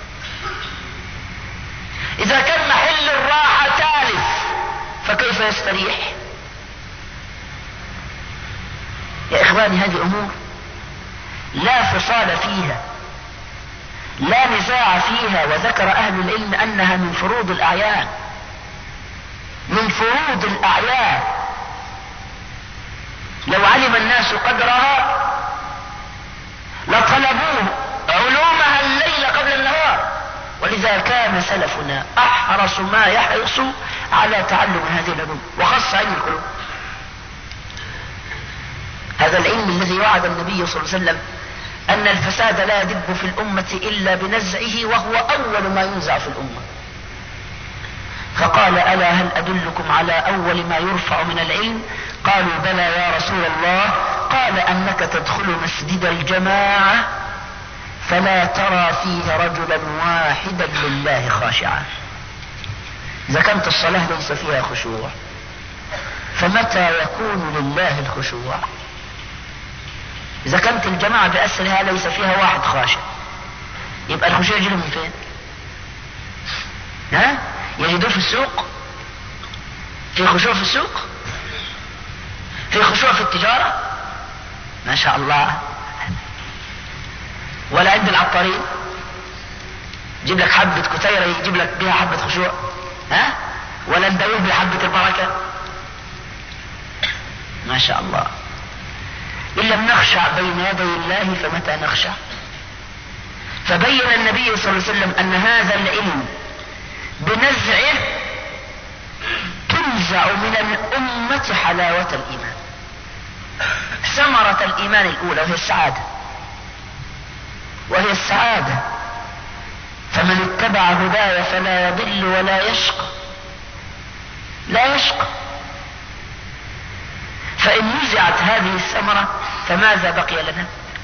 إذا كان محل الراحة تالف فكيف يستريح؟ يا إخواني، هذه أمور لا فصال فيها، لا نزاع فيها، وذكر أهل العلم أنها من فروض الأعيان، من فروض الأعيان. لو علم الناس قدرها لطلبوه علومها الليل قبل النهار، ولذا كان سلفنا أحرص ما يحرص على تعلم هذه العلوم، وخاصة علم القلوب. هذا العلم الذي وعد النبي صلى الله عليه وسلم أن الفساد لا يدب في الأمة إلا بنزعه، وهو أول ما ينزع في الأمة. فقال: ألا هل أدلكم على أول ما يرفع من العلم؟ قالوا: بلى يا رسول الله. قال: أنك تدخل مسجد الجماعة فلا ترى فيه رجلا واحدا لله خاشعا. إذا كانت الصلاة ليس فيها خشوع فمتى يكون لله الخشوع؟ إذا كانت الجماعة بأسرها ليس فيها واحد خاشع، يبقى الخشوع يجي من فين؟ يجدوه في السوق؟ في خشوع في السوق؟ في خشوع في التجارة؟ ما شاء الله. ولا عند العطارين يجيب لك حبة كتيرة يجيب لك بها حبة خشوع؟ ولا ندوب بحبة البركة؟ ما شاء الله. إن لم نخشع بين يدي الله فمتى نخشع؟ فبين النبي صلى الله عليه وسلم أن هذا العلم بنزعه تنزع من الأمة حلاوة الإيمان، ثمرة الإيمان الأولى وهي السعادة. فمن اتبع هداي فلا يضل ولا يشقى، لا يشقى. فإن نزعت هذه الثمرة فماذا بقي لنا؟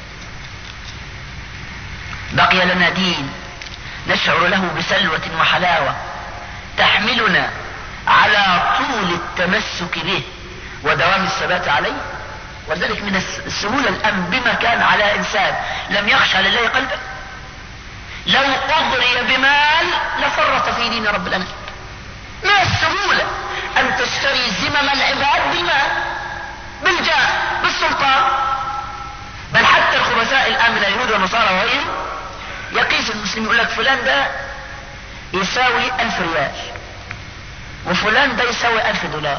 بقي لنا دين نشعر له بسلوة وحلاوة تحملنا على طول التمسك به ودوام الثبات عليه. ولذلك من السهولة الآن بما كان على إنسان لم يخشى لله قلبه، لو أغري بمال لفرط في دين رب العالمين. من السهولة أن تشتري زمم العباد بالمال، بالجاه، بالسلطان. بل حتى الخبثاء الآن من اليهود والنصارى وغيرهم يقيس المسلم، يقول لك فلان ده يساوي 1000 ريال وفلان ده يساوي 1000 دولار،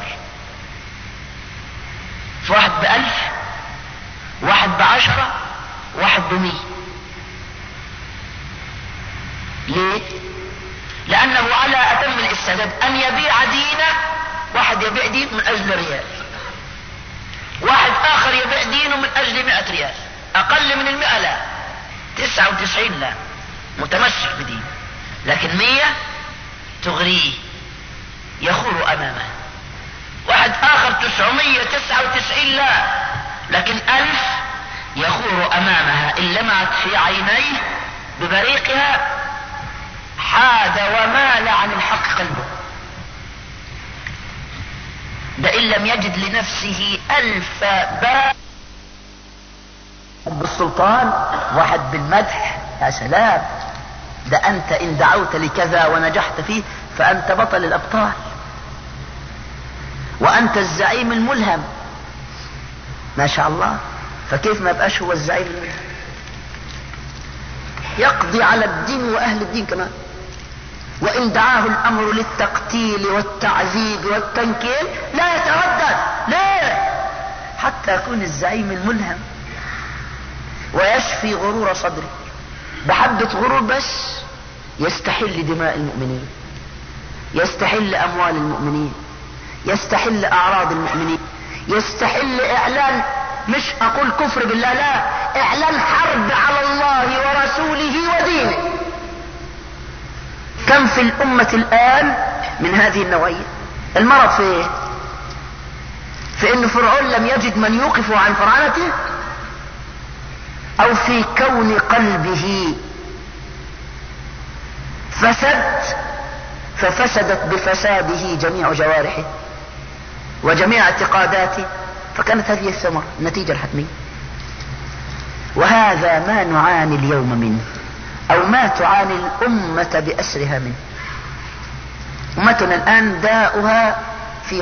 فواحد ب1000 واحد ب10 واحد ب100. ليه؟ لأنه على أتم الاستعداد أن يبيع دينه. واحد يبيع دين من أجل ريال، واحد آخر يبيع دينه من أجل 100 ريال، أقل من 100 لا، 99 لا، متمسك بدين. لكن 100 تغريه، يخور أمامه. واحد آخر 999 لا، لكن 1000 يخور أمامها. إن لمعت في عينيه ببريقها حاد ومال عن الحق قلبه. ده إن لم يجد لنفسه 1000 باب بالسلطان، واحد بالمدح. يا سلام، ده أنت إن دعوت لكذا ونجحت فيه فأنت بطل الأبطال، وأنت الزعيم الملهم. ما شاء الله. فكيف ما يبقاش هو الزعيم الملهم؟ يقضي على الدين وأهل الدين كمان. وإن دعاه الأمر للتقتيل والتعذيب والتنكيل لا يتردد. ليه؟ حتى يكون الزعيم الملهم ويشفي غرور صدره. بحبة غرور بس يستحل دماء المؤمنين، يستحل أموال المؤمنين، يستحل أعراض المؤمنين، يستحل إعلان، مش أقول كفر بالله، لا، إعلان حرب على الله ورسوله ودينه. كم في الأمة الآن من هذه النوعية؟ المرض في إيه؟ في إن فرعون لم يجد من يوقف عن فرعنته، أو في كون قلبه ففسدت بفساده جميع جوارحه وجميع اعتقاداته، فكانت هذه الثمرة النتيجة الحتمية. وهذا ما نعاني اليوم منه، أو ما تعاني الأمة بأسرها منه. أمتنا الآن داؤها في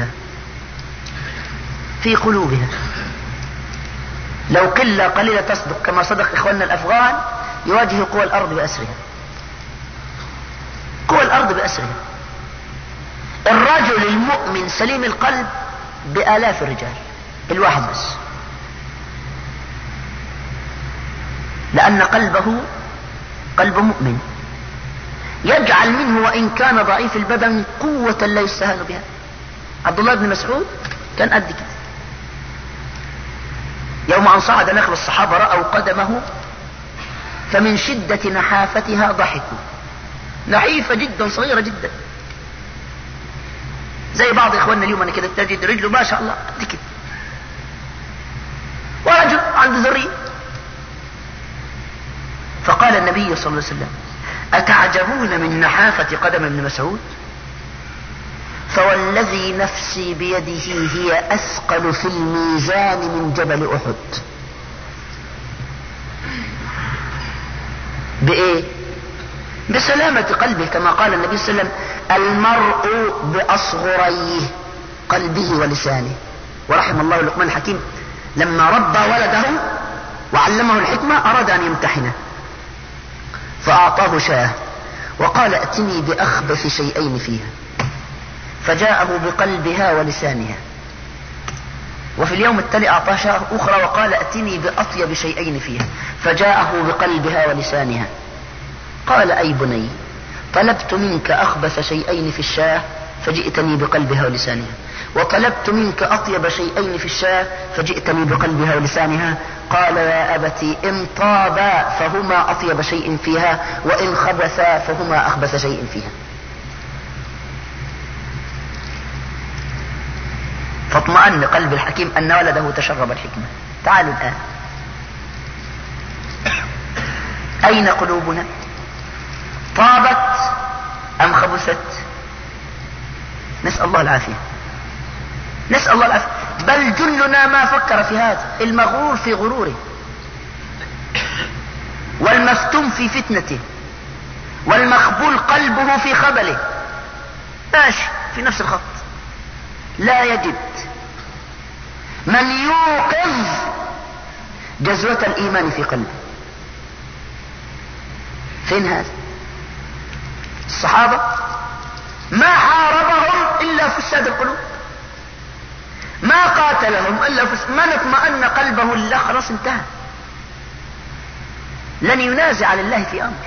قلوبها. لو قلة قليلة تصدق كما صدق إخواننا الأفغان يواجه قوى الأرض بأسرها. الرجل المؤمن سليم القلب بآلاف الرجال، الواحد بس، لأن قلبه قلب مؤمن يجعل منه وإن كان ضعيف البدن قوة لا يستهان بها. عبد الله بن مسعود كان قد كده، يوم أن صعد نخل الصحابة رأوا قدمه فمن شدة نحافتها ضحكوا، نحيفة جدا صغيرة جدا، زي بعض إخواننا اليوم أنا كده تجد رجله ما شاء الله قد كده، ورجل عنده ذرية. فقال النبي صلى الله عليه وسلم: أتعجبون من نحافة قدم ابن مسعود؟ فوالذي نفسي بيده هي أثقل في الميزان من جبل أحد. بإيه؟ بسلامة قلبه، كما قال النبي صلى الله عليه وسلم: المرء بأصغريه قلبه ولسانه. ورحم الله لقمان الحكيم لما ربى ولده وعلمه الحكمة أراد أن يمتحنه فأعطاه شاه وقال: ائتني بأخبث شيئين فيها، فجاءه بقلبها ولسانها. وفي اليوم التالي أعطاه شاه أخرى وقال: ائتني بأطيب شيئين فيها، فجاءه بقلبها ولسانها. قال: أي بني، طلبت منك أخبث شيئين في الشاه فجئتني بقلبها ولسانها، وطلبت منك أطيب شيئين في الشاه فجئتني بقلبها ولسانها. قال: يا أبتي، إن طابا فهما أطيب شيء فيها، وإن خبثا فهما أخبث شيء فيها. فاطمأن قلب الحكيم أن ولده تشرب الحكمة. تعالوا الآن، أين قلوبنا؟ طابت أم خبثت؟ نسأل الله العافية. بل جلنا ما فكر في هذا، المغرور في غروره، والمفتون في فتنته، والمخبول قلبه في خبله، ماشي في نفس الخط، لا يجد من يوقظ جزوة الإيمان في قلبه. فين هذا؟ الصحابة ما حاربهم إلا فساد القلوب، ما قاتلهم إلا من اطمأن قلبه لله خلاص انتهى، لن ينازع لله في أمر.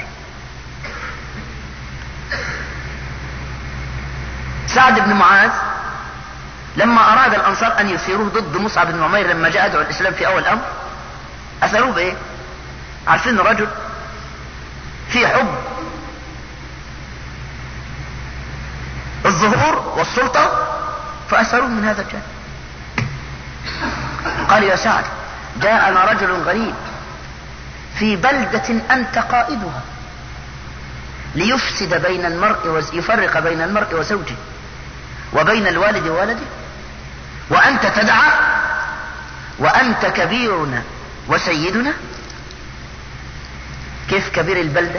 سعد بن معاذ لما أراد الأنصار أن يثيروه ضد مصعب بن عمير لما جاء يدعو الإسلام في أول أمر، أثروه بإيه؟ عارفين رجل في حب الظهور والسلطة، فأثروه من هذا الجانب. قال: يا سعد، جاءنا رجل غريب في بلدة أنت قائدها ليفسد بين المرء يفرق بين المرء وزوجه وبين الوالد وولده، وأنت تدعى وأنت كبيرنا وسيدنا. كيف كبير البلدة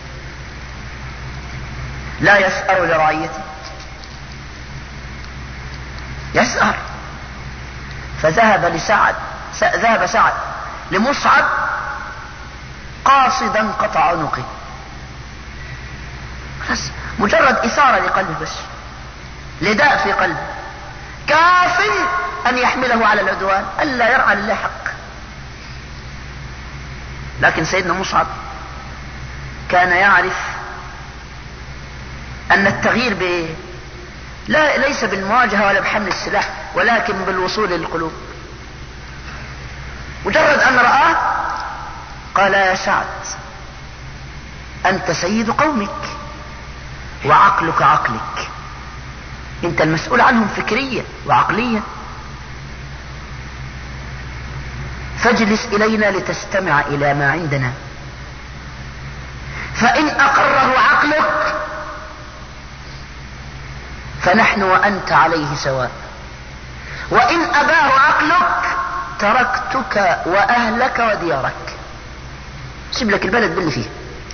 لا يسأر لرعيته؟ يسأر. فذهب سعد لمصعب قاصدا قطع عنقه، بس مجرد إثارة لقلبه، بس لداء في قلبه كاف أن يحمله على العدوان ألا يرعى لله حق. لكن سيدنا مصعب كان يعرف أن التغيير ليس بالمواجهة ولا بحمل السلاح، ولكن بالوصول للقلوب. مجرد أن رآه قال: يا سعد، أنت سيد قومك وعقلك عقلك، أنت المسؤول عنهم فكريا وعقليا، فاجلس إلينا لتستمع إلى ما عندنا، فإن أقره عقلك فنحن وأنت عليه سواء، وإن أباه عقلك تركتك وأهلك وديارك، سيب لك البلد باللي فيه.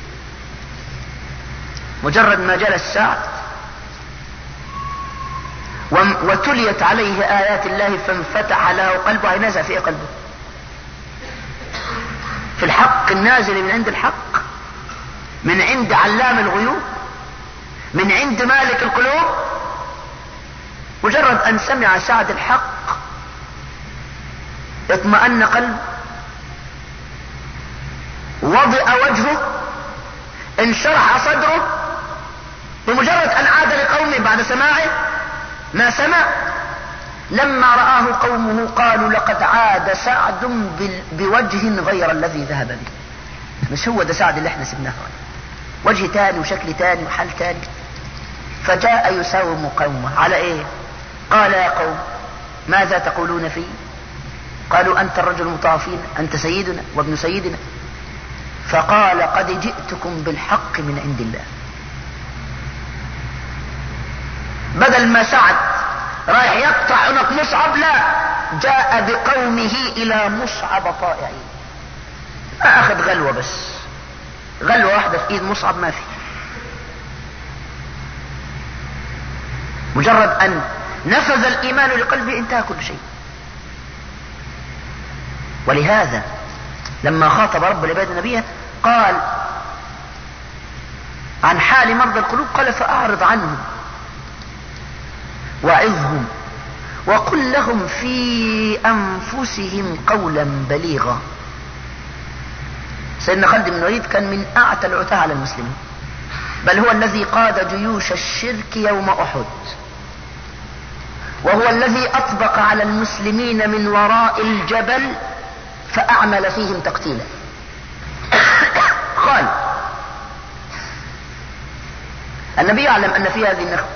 مجرد ما جلس سعد وتليت عليه آيات الله فانفتح له قلبه، هينزع في قلبه في الحق النازل من عند الحق، من عند علام الغيوب، من عند مالك القلوب. مجرد أن سمع سعد الحق اطمأن قلبه، وضع وجهه، انشرح صدره. بمجرد أن عاد لقومه بعد سماعه ما سمع، لما رآه قومه قالوا لقد عاد سعد بوجه غير الذي ذهب به. مش هو ده سعد اللي احنا سبناه، وجه تاني وشكل تاني وحال تاني. فجاء يساوم قومه على ايه؟ قال يا قوم ماذا تقولون فيه؟ قالوا أنت الرجل المطاع فينا، أنت سيدنا وابن سيدنا. فقال قد جئتكم بالحق من عند الله. بدل ما سعد رايح يقطع عنق مصعب، لا، جاء بقومه إلى مصعب طائعين. ما أخذ غلوة، بس غلوة واحدة في إيد مصعب ما في. مجرد أن نفذ الإيمان لقلبه انتهى كل شيء. ولهذا لما خاطب رب العباد نبيه قال عن حال مرضى القلوب، قال فأعرض عنهم وعظهم وقل لهم في أنفسهم قولا بليغا. سيدنا خالد بن الوليد كان من أعتى العتاة على المسلمين، بل هو الذي قاد جيوش الشرك يوم أحد، وهو الذي أطبق على المسلمين من وراء الجبل فأعمل فيهم تقتيلا. قال النبي يعلم أن في هذه النخوة،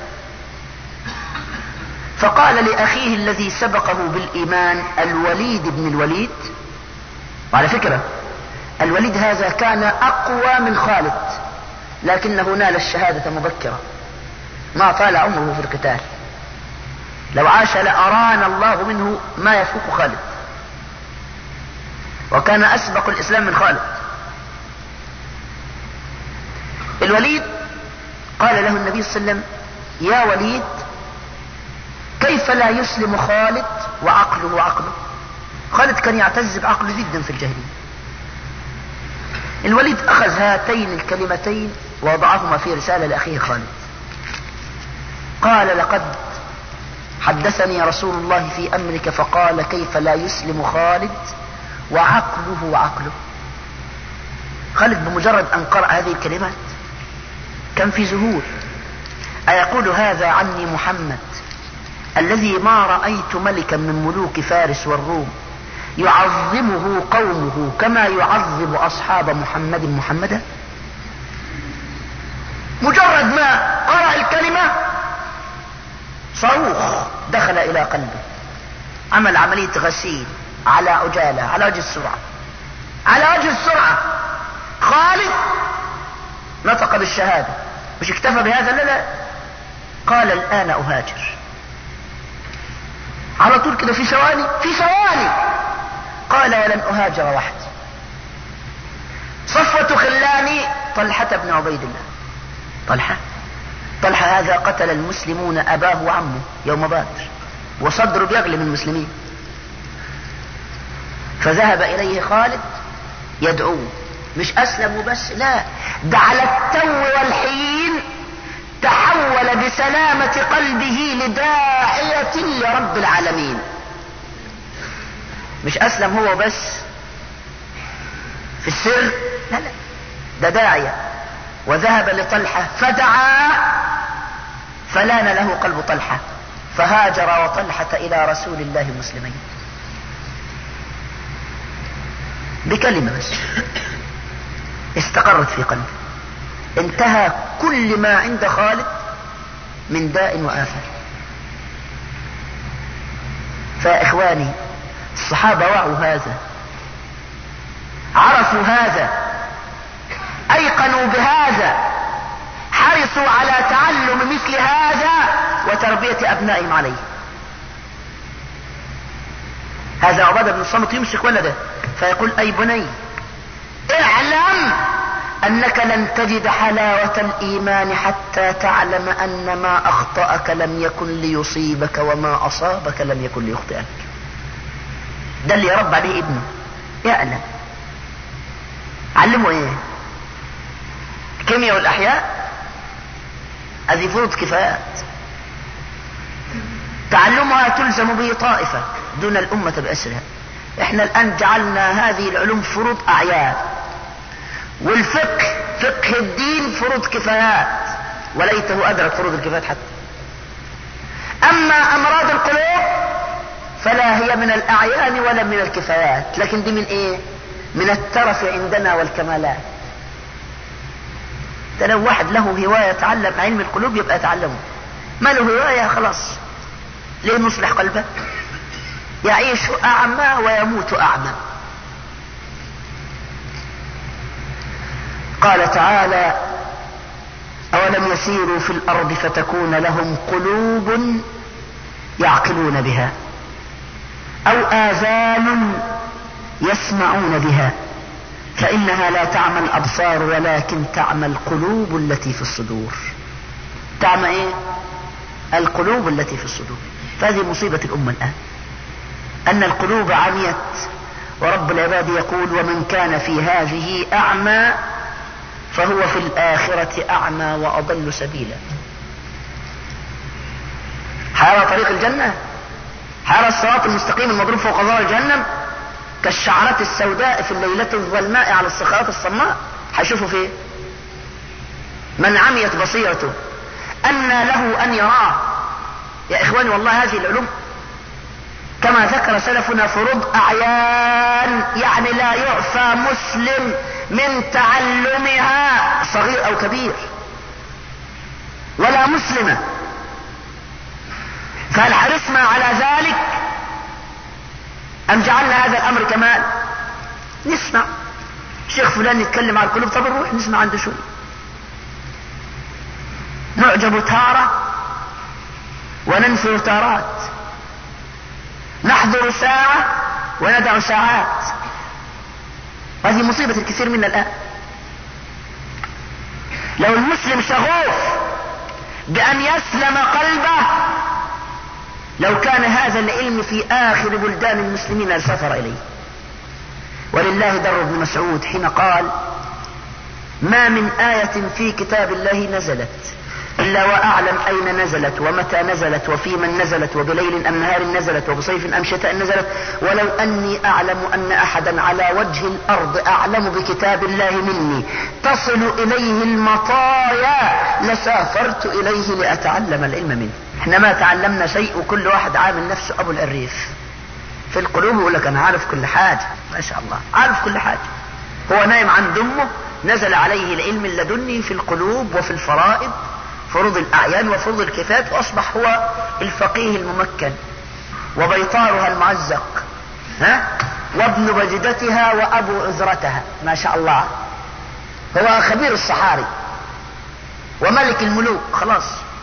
فقال لأخيه الذي سبقه بالإيمان الوليد بن الوليد، وعلى فكرة الوليد هذا كان أقوى من خالد، لكنه نال الشهادة مبكرا، ما طال عمره في القتال. لو عاش لأرانا الله منه ما يفوق خالد، وكان أسبق الإسلام من خالد. الوليد قال له النبي صلى الله عليه وسلم يا وليد كيف لا يسلم خالد وعقله عقله؟ خالد كان يعتز بعقله جدا في الجاهلية. الوليد أخذ هاتين الكلمتين ووضعهما في رسالة لأخيه خالد. قال لقد حدثني رسول الله في أمرك فقال كيف لا يسلم خالد وعقله عقله. خالد بمجرد أن قرأ هذه الكلمات كان في ذهول. أيقول هذا عني محمد الذي ما رأيت ملكا من ملوك فارس والروم يعظمه قومه كما يعظم أصحاب محمد محمدا؟ مجرد ما قرأ الكلمة صاروخ دخل إلى قلبه، عمل عملية غسيل على عجالة، على وجه السرعة، على وجه السرعة. خالد نطق بالشهادة، مش اكتفى بهذا، لا، قال الآن أهاجر على طول كده في ثواني. قال ولن أهاجر وحدي. صفوة خلاني طلحة بن عبيد الله. طلحة هذا قتل المسلمون أباه وعمه يوم بدر، وصدره بيغلب المسلمين، فذهب إليه خالد يدعوه. مش أسلم وبس، لا، ده على التو والحين تحول بسلامة قلبه لداعية لرب العالمين. مش أسلم هو بس في السر، لا، ده داعية. وذهب لطلحة فدعا فلان له قلب طلحة، فهاجر وطلحة إلى رسول الله مسلمين بكلمة بس استقرت في قلبه. انتهى كل ما عند خالد من داء وآفة. فإخواني الصحابة وعوا هذا، عرفوا هذا، أيقنوا بهذا، حرصوا على تعلم مثل هذا وتربية أبنائهم عليه. هذا عبادة بن الصامت يمسك ولده فيقول: أي بني اعلم أنك لن تجد حلاوة الإيمان حتى تعلم أن ما أخطأك لم يكن ليصيبك وما أصابك لم يكن ليخطئك. ده اللي يربى عليه ابنه، يعلم. علمه ايه؟ الكيمياء والأحياء هذه فروض كفايات، تعلمها تلزم به طائفة دون الأمة بأسرها. احنا الآن جعلنا هذه العلوم فروض أعيان، والفقه فقه الدين فروض كفايات، وليته أدرك فروض الكفايات حتى. أما أمراض القلوب فلا هي من الأعيان ولا من الكفايات، لكن دي من ايه؟ من الترف عندنا والكمالات. ده لو واحد له هواية يتعلم علم القلوب يبقى يتعلمه، ما له هواية خلاص ليه نصلح قلبه؟ يعيش أعمى ويموت أعمى. قال تعالى: أولم يسيروا في الأرض فتكون لهم قلوب يعقلون بها أو آذان يسمعون بها فإنها لا تعمى الأبصار ولكن تعمى القلوب التي في الصدور. تعمى ايه؟ القلوب التي في الصدور. فهذه مصيبة الأمة الآن، أن القلوب عميت، ورب العباد يقول: ومن كان في هذه أعمى فهو في الآخرة أعمى وأضل سبيلا. حيرى طريق الجنة، حيرى الصراط المستقيم المضروب فوق ظهر جهنم كالشعرة السوداء في الليلة الظلماء على الصخرات الصماء. هيشوفوا فيه من عميت بصيرته أن له أن يراه. يا إخواني والله هذه العلوم كما ذكر سلفنا فروض أعيان، يعني لا يعفى مسلم من تعلمها صغير أو كبير، ولا مسلمة. فهل حرصنا على ذلك أم جعلنا هذا الأمر كمال؟ نسمع شيخ فلان يتكلم عن القلوب، طب نروح نسمع عنده شوي، نعجب تارة وننفر تارات، نحضر ساعة وندع ساعات. هذه مصيبة الكثير منا الآن. لو المسلم شغوف بأن يسلم قلبه لو كان هذا العلم في آخر بلدان المسلمين لسافر إليه. ولله در ابن مسعود حين قال: ما من آية في كتاب الله نزلت إلا وأعلم أين نزلت ومتى نزلت وفي من نزلت وبليل أم نهار نزلت وبصيف أم شتاء نزلت، ولو أني أعلم أن أحدا على وجه الأرض أعلم بكتاب الله مني تصل إليه المطايا لسافرت إليه لأتعلم العلم منه. احنا ما تعلمنا شيء، وكل واحد عامل نفسه أبو العريف. في القلوب يقول لك أنا عارف كل حاجة، ما شاء الله عارف كل حاجة. هو نايم عند أمه نزل عليه العلم اللدني في القلوب وفي الفرائض، فروض الأعيان وفروض الكفايات، وأصبح هو الفقيه الممكن وبيطارها المعزق، وابن بجدتها وأبو عذرتها، ما شاء الله. هو خبير الصحاري وملك الملوك، خلاص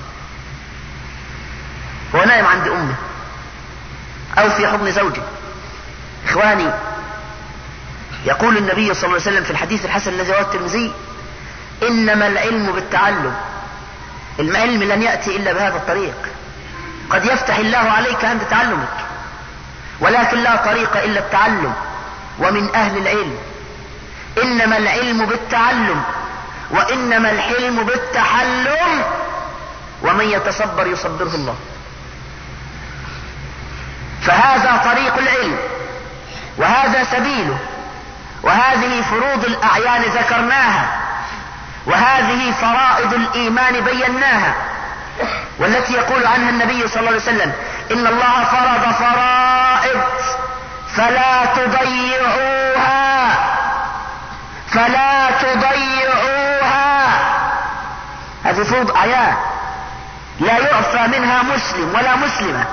هو نايم عند أمه أو في حضن زوجه. إخواني، يقول النبي صلى الله عليه وسلم في الحديث الحسن الذي رواه الترمذي: إنما العلم بالتعلم. العلم لن يأتي إلا بهذا الطريق. قد يفتح الله عليك عند تعلمك، ولكن لا طريق إلا التعلم. ومن أهل العلم إنما العلم بالتعلم وإنما الحلم بالتحلم، ومن يتصبر يصبره الله. فهذا طريق العلم وهذا سبيله، وهذه فروض الأعيان ذكرناها، وهذه فرائض الإيمان بيناها، والتي يقول عنها النبي صلى الله عليه وسلم: إن الله فرض فرائض فلا تضيعوها فلا تضيعوها. هذه فروض أعيان لا يعفى منها مسلم ولا مسلمة.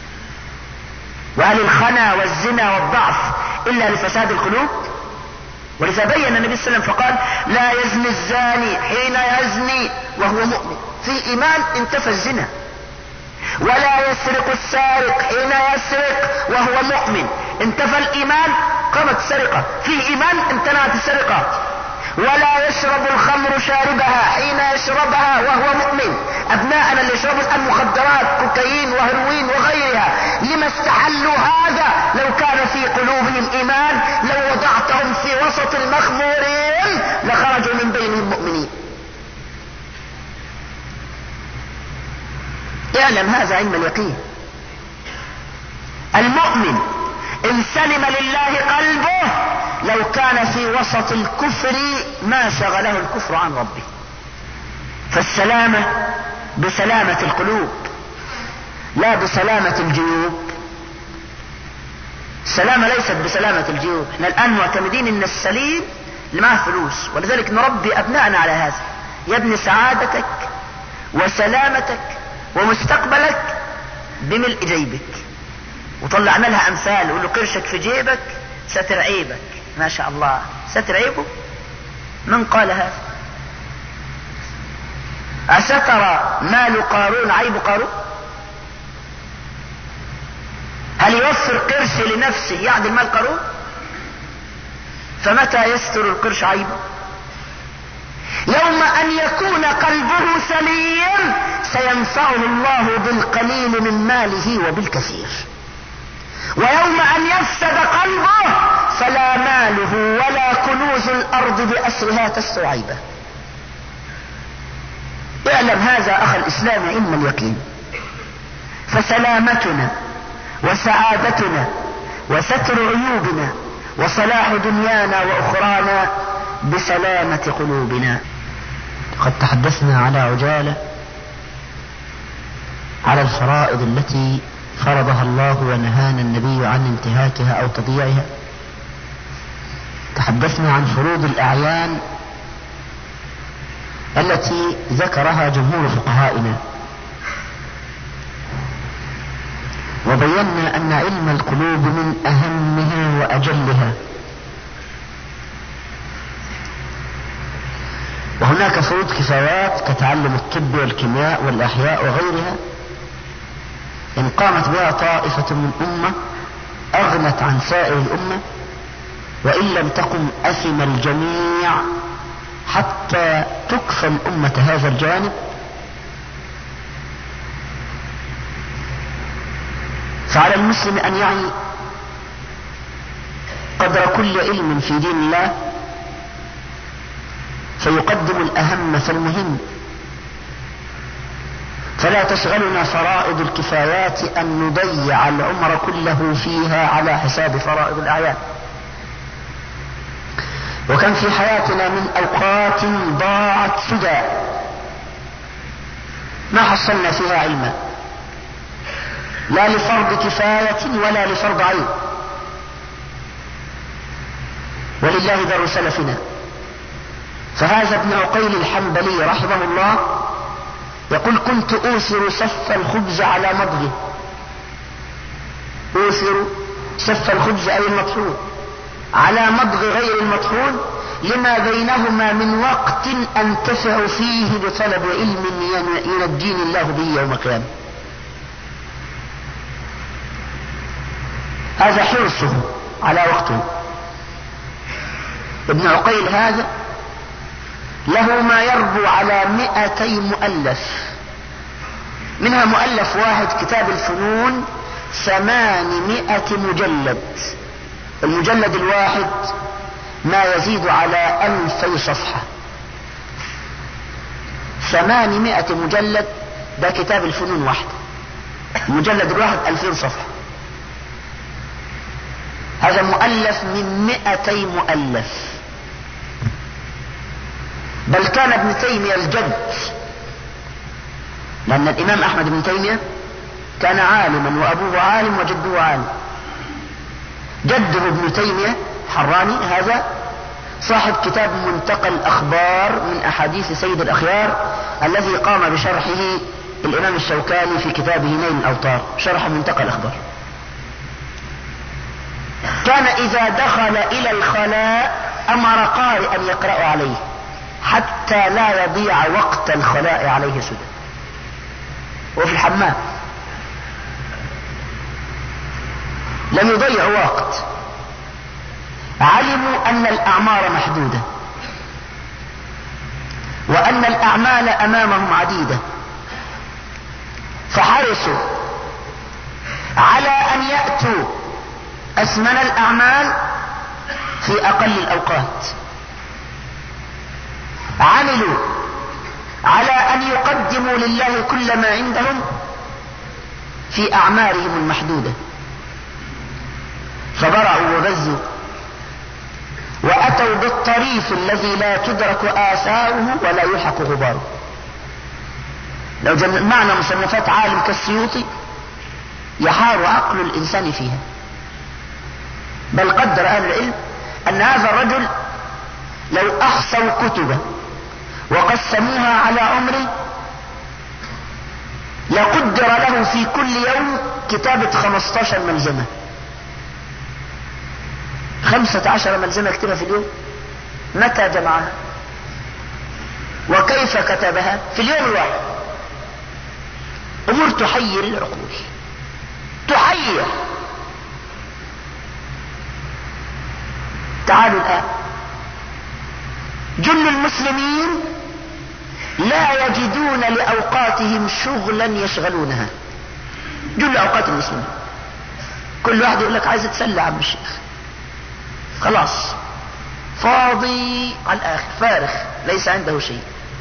وهل الخنا والزنا والضعف إلا لفساد القلوب؟ ولذا بين النبي صلى الله عليه وسلم فقال لا يزني الزاني حين يزني وهو مؤمن، في إيمان انتفى الزنا. ولا يسرق السارق حين يسرق وهو مؤمن، انتفى الإيمان قامت السرقة، في إيمان امتنعت السرقة. ولا يشرب الخمر شاربها حين يشربها وهو مؤمن. أبناءنا اللي يشربوا الآن مخدرات كوكايين وهيروين وغيرها، لما استحلوا هذا؟ لو كان في قلوبهم إيمان لو وضعتهم في وسط المخمورين لخرجوا من بينهم مؤمنين. اعلم هذا علم اليقين. المؤمن إن سلم لله قلبه لو كان في وسط الكفر ما شغله الكفر عن ربه. فالسلامة بسلامة القلوب لا بسلامة الجيوب. السلامة ليست بسلامة الجيوب. احنا الآن معتمدين ان السليم اللي معه فلوس، ولذلك نربي أبنائنا على هذا. يا ابن سعادتك وسلامتك ومستقبلك بملء جيبك. وطلعنا لها أمثال، قول له قرشك في جيبك ستر عيبك. ما شاء الله، ستر عيبه؟ من قال هذا؟ أستر مال قارون عيب قارون؟ هل يوفر قرش لنفسه يعدل مال قارون؟ فمتى يستر القرش عيبه؟ يوم أن يكون قلبه سليم سينفعه الله بالقليل من ماله وبالكثير. ويوم أن يفسد قلبه فلا ماله ولا كنوز الأرض بأسرها تسع عيبه. اعلم هذا أخ الإسلام علم اليقين. فسلامتنا وسعادتنا وستر عيوبنا وصلاح دنيانا وأخرانا بسلامة قلوبنا. قد تحدثنا على عجالة على الفرائض التي فرضها الله ونهانا النبي عن انتهاكها أو تضييعها. تحدثنا عن فروض الأعيان التي ذكرها جمهور فقهائنا، وبينا أن علم القلوب من أهمها وأجلها. وهناك فروض كفايات كتعلم الطب والكيمياء والأحياء وغيرها، إن قامت بها طائفة من الأمة أغنت عن سائر الأمة، وإن لم تقم أثم الجميع حتى تكفى الأمة هذا الجانب. فعلى المسلم أن يعي قدر كل علم في دين الله، فيقدم الأهم فالمهم. فلا تشغلنا فرائض الكفايات أن نضيع العمر كله فيها على حساب فرائض الأعيان. وكم في حياتنا من أوقات ضاعت سدى ما حصلنا فيها علما، لا لفرض كفاية ولا لفرض عين. ولله در سلفنا. فهذا ابن عقيل الحنبلي رحمه الله يقول كنت أوثر سف الخبز على مضغه. أوثر سف الخبز أي المطحون على مضغ غير المطحون لما بينهما من وقت أنتفع فيه بطلب علم ينجيني الله به يوم القيامة. هذا حرصه على وقته. ابن عقيل هذا له ما يربو على 200 مؤلف، منها مؤلف واحد كتاب الفنون 800 مجلد. المجلد الواحد ما يزيد على 2000 صفحة. 800 مجلد ده كتاب الفنون واحد. المجلد الواحد 2000 صفحة. هذا مؤلف من 200 مؤلف. بل كان ابن تيمية الجد، لأن الإمام أحمد بن تيمية كان عالما وأبوه عالم وجده عالم. جده ابن تيمية حراني هذا صاحب كتاب منتقى الأخبار من أحاديث سيد الأخيار الذي قام بشرحه الإمام الشوكاني في كتابه نيل الأوطار، شرح منتقى الأخبار. كان إذا دخل إلى الخلاء أمر قارئا يقرأ عليه حتى لا يضيع وقت الخلاء عليه سدى، وفي الحمام لم يضيع وقت. علموا أن الأعمار محدودة وأن الأعمال أمامهم عديدة، فحرصوا على أن يأتوا أثمن الأعمال في أقل الأوقات. عملوا على أن يقدموا لله كل ما عندهم في أعمارهم المحدودة، فبرعوا وبذوا وأتوا بالطريف الذي لا تدرك آثاره ولا يلحق غباره. لو جمعنا مصنفات عالم كالسيوطي يحار عقل الإنسان فيها، بل قدر أهل العلم أن هذا الرجل لو أحصوا كتبه وقسموها على عمره لقدر له في كل يوم كتابة 15 ملزمة. 15 ملزمة يكتبها في اليوم. متى جمعها وكيف كتبها في اليوم الواحد؟ أمور تحير العقول، تحير. تعالوا الآن، جل المسلمين لا يجدون لأوقاتهم شغلا يشغلونها. جل أوقات المسلمين كل واحد يقول لك عايز يتسلى عم الشيخ، خلاص فاضي على الآخر، فارغ ليس عنده شيء،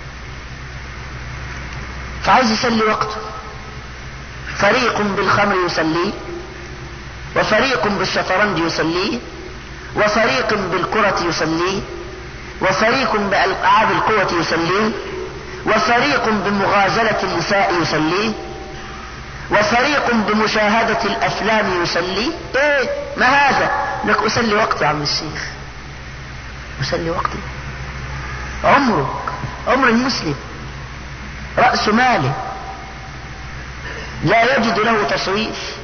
فعايز يسلي وقته. فريق بالخمر يسليه، وفريق بالشطرنج يسليه، وفريق بالكرة يسليه، وفريق بألعاب القوة يسليه، وفريق بمغازلة النساء يسليه، وفريق بمشاهدة الأفلام يسليه. ايه ما هذا؟ لك أسلي وقتي عم الشيخ، أسلي وقتي. عمر المسلم رأس ماله لا يجد له تصريف،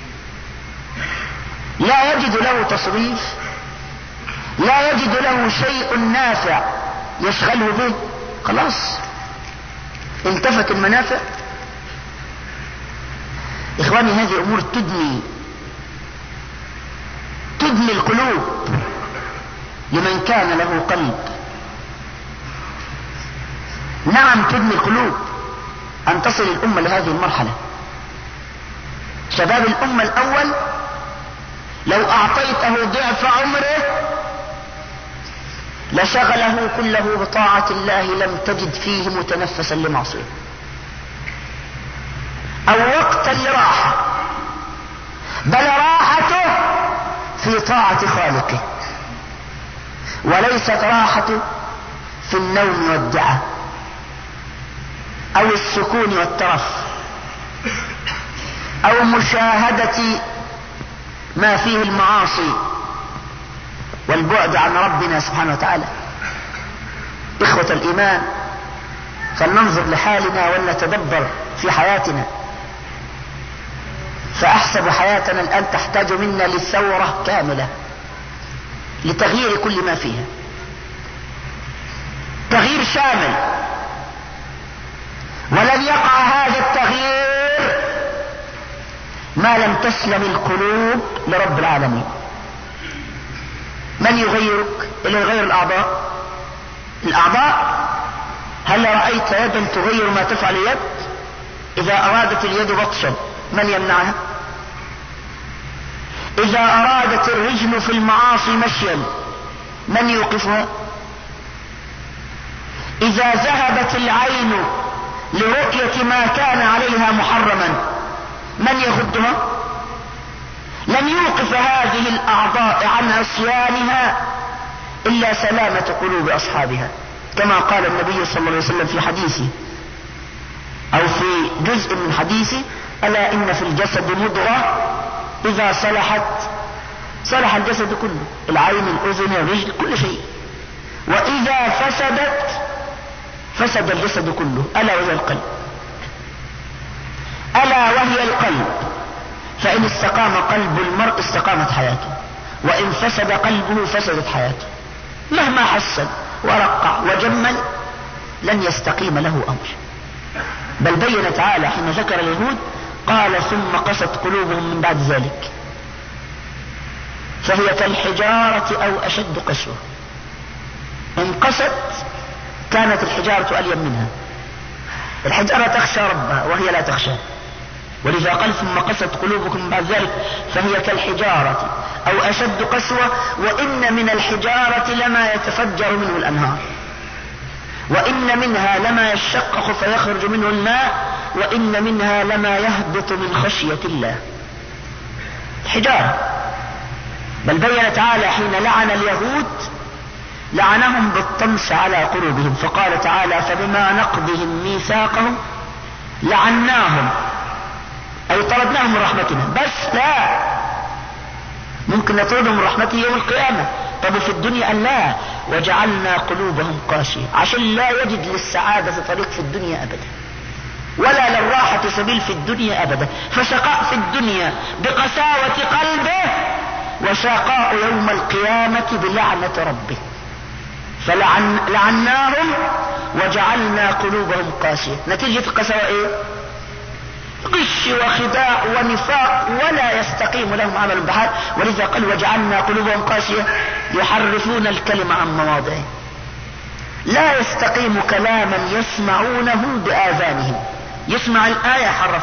لا يجد له تصريف، لا يجد له شيء نافع يشغله به، خلاص انتفت المنافع. إخواني هذه أمور تدمي القلوب لمن كان له قلب. نعم تدمي القلوب أن تصل الأمة لهذه المرحلة. شباب الأمة الأول لو أعطيته ضعف عمره لشغله كله بطاعة الله، لم تجد فيه متنفسا لمعصية أو وقتا لراحة، بل راحته في طاعة خالقه، وليست راحته في النوم والدعاء أو السكون والترف أو مشاهدة ما فيه المعاصي والبعد عن ربنا سبحانه وتعالى. إخوة الإيمان، فلننظر لحالنا ولنتدبر في حياتنا، فأحسب حياتنا الآن تحتاج منا لثورة كاملة لتغيير كل ما فيها، تغيير شامل. ولن يقع هذا التغيير ما لم تسلم القلوب لرب العالمين. من يغيرك؟ اللي يغير الأعضاء. هل رأيت يدا تغير ما تفعل اليد؟ إذا أرادت اليد بطشا من يمنعها؟ إذا أرادت الرجل في المعاصي مشيا من يوقفها؟ إذا ذهبت العين لرؤية ما كان عليها محرما من يغضها؟ لن يوقف هذه الأعضاء عن عصيانها إلا سلامة قلوب أصحابها، كما قال النبي صلى الله عليه وسلم في حديثه أو في جزء من حديثه: ألا إن في الجسد مضغة إذا صلحت صلح الجسد كله، العين الأذن الرجل كل شيء، وإذا فسدت فسد الجسد كله، ألا وهي القلب. ألا وهي القلب، فإن استقام قلب المرء استقامت حياته، وإن فسد قلبه فسدت حياته. مهما حسن ورقع وجمل لن يستقيم له أمر. بل بين تعالى حين ذكر اليهود قال ثم قست قلوبهم من بعد ذلك فهي كالحجارة أو أشد قسوة. إن قست كانت الحجارة أليم منها. الحجارة تخشى ربها وهي لا تخشى، ولذا قال ثم قست قلوبكم من بعد ذلك فهي كالحجارة أو أشد قسوة وإن من الحجارة لما يتفجر منه الأنهار وإن منها لما يشقق فيخرج منه الماء وإن منها لما يهبط من خشية الله. الحجارة. بل بين تعالى حين لعن اليهود لعنهم بالطمس على قلوبهم فقال تعالى فبما نقضهم ميثاقهم لعناهم أي طردناهم من رحمتنا. بس لا، ممكن نطردهم من رحمته يوم القيامة. طب في الدنيا أن لا، وجعلنا قلوبهم قاسية عشان لا يجد للسعادة طريق في الدنيا أبدا ولا للراحة سبيل في الدنيا أبدا. فشقاء في الدنيا بقساوة قلبه وشقاء يوم القيامة بلعنة ربه. فلعناهم وجعلنا قلوبهم قاسية. نتيجة القساوة ايه؟ غش وخداع ونفاق ولا يستقيم لهم عمل بحال. ولذا قال وجعلنا قلوبهم قاسية يحرفون الكلمة عن مواضعه. لا يستقيم كلاما يسمعونه بآذانهم. يسمع الآية يحرف،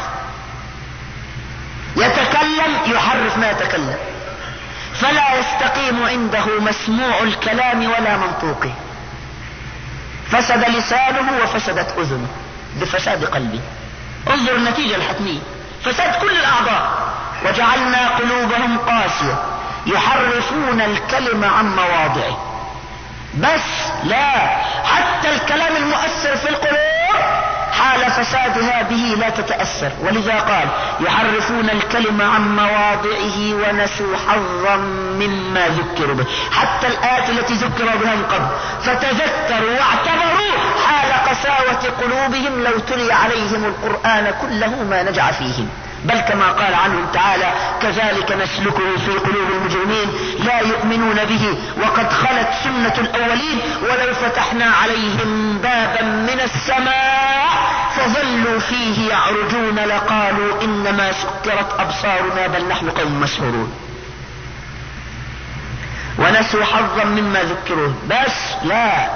يتكلم يحرف ما يتكلم. فلا يستقيم عنده مسموع الكلام ولا منطوقه. فسد لسانه وفسدت أذنه بفساد قلبه. انظر النتيجة الحتمية، فساد كل الأعضاء. وجعلنا قلوبهم قاسية يحرفون الكلمة عن مواضعه. بس لا، حتى الكلام المؤثر في القلوب حال فسادها به لا تتأثر. ولذا قال يحرفون الكلمة عن مواضعه ونسوا حظا مما ذكروا به. حتى الآيات التي ذكروا بها من قبل فتذكروا واعتبروا حال قساوة قلوبهم لو تلي عليهم القرآن كله ما نجع فيهم. بل كما قال عنهم تعالى كذلك نسلكه في قلوب المجرمين لا يؤمنون به وقد خلت سنة الأولين ولو فتحنا عليهم بابا من السماء فظلوا فيه يعرجون لقالوا إنما سكرت أبصارنا بل نحن قوم مسحورون. ونسوا حظا مما ذكروه. بس لا،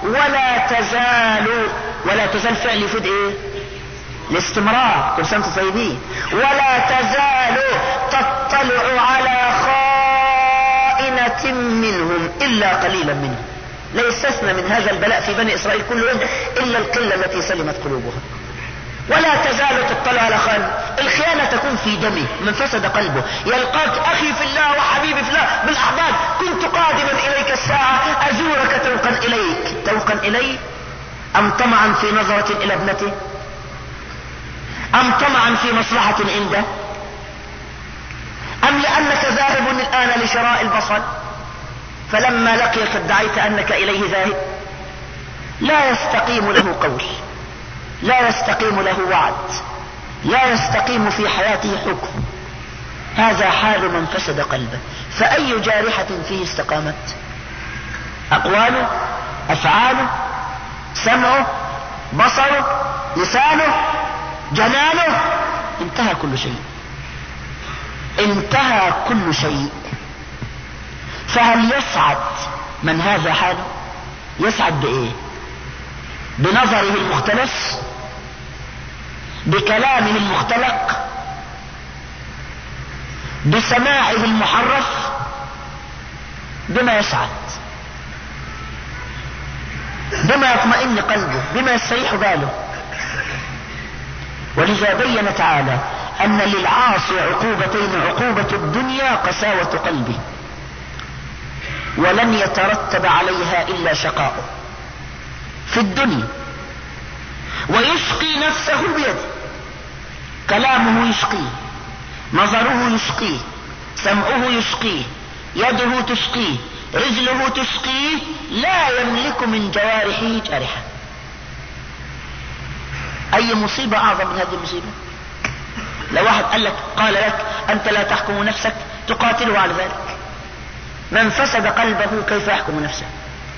ولا تزال فعل يفيد ايه؟ الاستمرار. كل سنة طيبين. ولا تزال تطلع على خائنة منهم إلا قليلا منهم. لا يستثنى من هذا البلاء في بني إسرائيل كلهم إلا القلة التي سلمت قلوبها. ولا تزال تطلع على خائنة. الخيانة تكون في دمه من فسد قلبه. يلقاك أخي في الله وحبيبي في الله بالأحضان كنت قادما إليك الساعة أزورك توقا إلي أم طمعا في نظرة إلى ابنته أم طمعا في مصلحة عنده أم لأنك ذاهب الآن لشراء البصل فلما لقيك ادعيت أنك إليه ذاهب. لا يستقيم له قول، لا يستقيم له وعد، لا يستقيم في حياته حكم. هذا حال من فسد قلبه. فأي جارحة فيه استقامت؟ أقواله، أفعاله، سمعه، بصره، لسانه، جنانه. انتهى كل شيء، انتهى كل شيء. فهل يسعد من هذا حاله؟ يسعد بإيه؟ بنظره المختلس، بكلامه المختلق، بسماعه المحرف؟ بما يسعد، بما يطمئن قلبه، بما يستريح باله. ولذا بين تعالى أن للعاصي عقوبتين: عقوبة الدنيا قساوة قلبه ولن يترتب عليها إلا شقاؤه في الدنيا، ويشقي نفسه بيده. كلامه يشقيه، نظره يشقيه، سمعه يشقيه، يده تشقيه، رجله تشقيه. لا يملك من جوارحه جارحة. أي مصيبة أعظم من هذه المصيبة؟ لو واحد قال لك أنت لا تحكم نفسك تقاتله على ذلك. من فسد قلبه كيف يحكم نفسه؟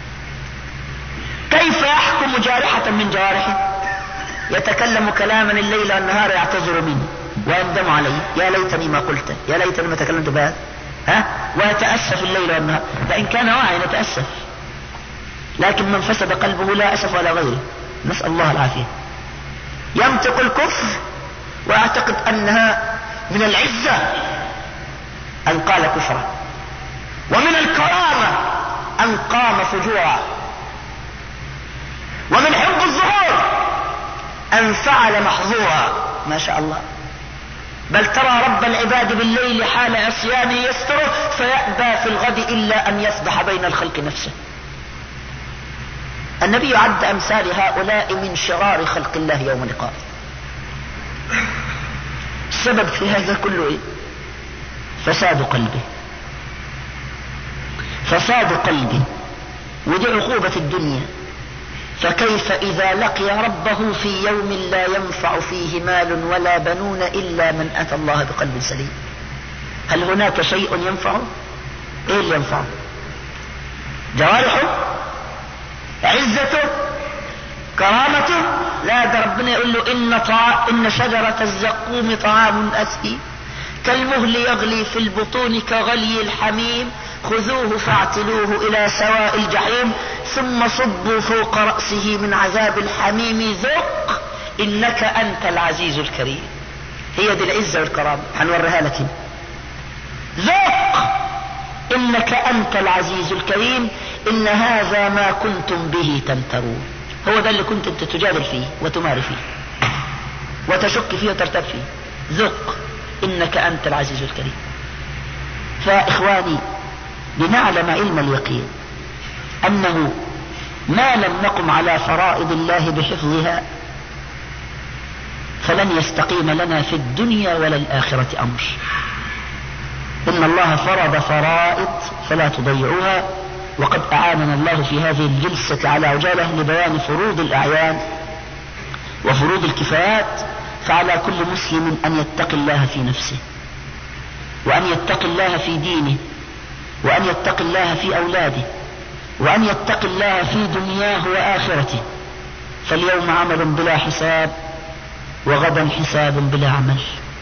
كيف يحكم جارحة من جوارحه؟ يتكلم كلاما الليل والنهار يعتذر منه ويندم عليه، يا ليتني ما قلته، يا ليتني ما تكلمت بهذا، ويتأسف الليل والنهار. فإن كان واعي يتأسف، لكن من فسد قلبه لا أسف ولا غيره، نسأل الله العافية. ينطق الكفر ويعتقد أنها من العزة أن قال كفرا، ومن الكرامة أن قام فجورا، ومن حب الظهور أن فعل محظورا. ما شاء الله. بل ترى رب العباد بالليل حال عصيانه يستره فيأبى في الغد إلا أن يفضح بين الخلق نفسه. النبي عد أمثال هؤلاء من شرار خلق الله يوم لقائه. السبب في هذا كله إيه؟ فساد قلبه، فساد قلبه، ودي عقوبة الدنيا. فكيف إذا لقي ربه في يوم لا ينفع فيه مال ولا بنون إلا من أتى الله بقلب سليم؟ هل هناك شيء ينفعه؟ إيه اللي ينفعه؟ جوارحه؟ عزته؟ كرامته؟ لا، ده ربنا يقول له إن شجرة الزقوم طعام أثيم كالمهل يغلي في البطون كغلي الحميم خذوه فاعتلوه إلى سواء الجحيم ثم صبوا فوق رأسه من عذاب الحميم ذق إنك أنت العزيز الكريم. هي دي العزة والكرامة، هنوريها لك هنا. ذق إنك أنت العزيز الكريم إن هذا ما كنتم به تمترون. هو ده اللي كنت انت تجادل فيه وتماري فيه وتشك فيه وترتب فيه. ذق إنك أنت العزيز الكريم. فإخواني، لنعلم علم اليقين أنه ما لم نقم على فرائض الله بحفظها فلن يستقيم لنا في الدنيا ولا الآخرة أمر. إن الله فرض فرائض فلا تضيعوها، وقد أعاننا الله في هذه الجلسة على عجالة لبيان فروض الأعيان وفروض الكفايات. فعلى كل مسلم أن يتقي الله في نفسه، وأن يتقي الله في دينه، وأن يتقي الله في أولاده، وأن يتقي الله في دنياه وآخرته. فاليوم عمل بلا حساب وغدا حساب بلا عمل.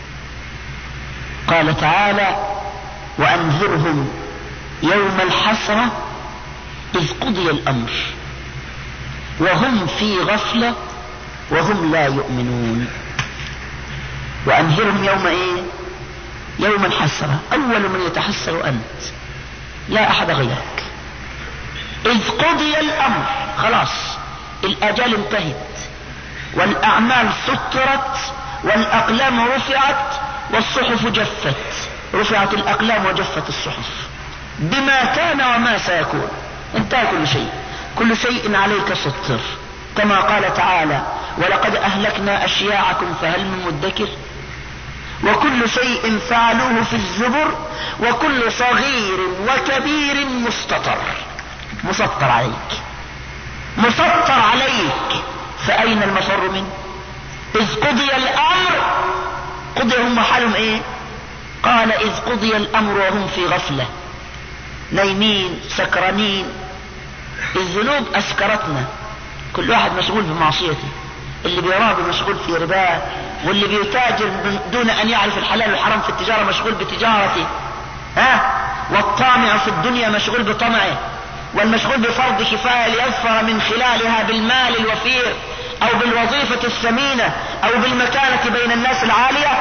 قال تعالى: وأنذرهم يوم الحسرة إذ قضي الأمر وهم في غفلة وهم لا يؤمنون. وأنذرهم يوم إيه؟ يوم الحسرة. أول من يتحسر أنت، لا أحد غيرك. إذ قضي الأمر، خلاص الأجال انتهت والأعمال سطرت والأقلام رفعت والصحف جفت. رفعت الأقلام وجفت الصحف بما كان وما سيكون. انتهى كل شيء، كل شيء عليك سطر. كما قال تعالى: ولقد أهلكنا أشياعكم فهل من مدكر. وكل شيء فعلوه في الزبر وكل صغير وكبير مسطر عليك، مسطر عليك. فأين المفر منه؟ إذ قضي الأمر. قضي هم حالهم إيه؟ قال: إذ قضي الأمر وهم في غفلة، نايمين سكرانين. الذنوب أسكرتنا، كل واحد مشغول بمعصيته. اللي بيرابي مشغول في رباه، واللي بيتاجر دون أن يعرف الحلال والحرام في التجارة مشغول بتجارته، والطامع في الدنيا مشغول بطمعه، والمشغول بفرض كفاية ليظفر من خلالها بالمال الوفير أو بالوظيفة الثمينة أو بالمكانة بين الناس العالية.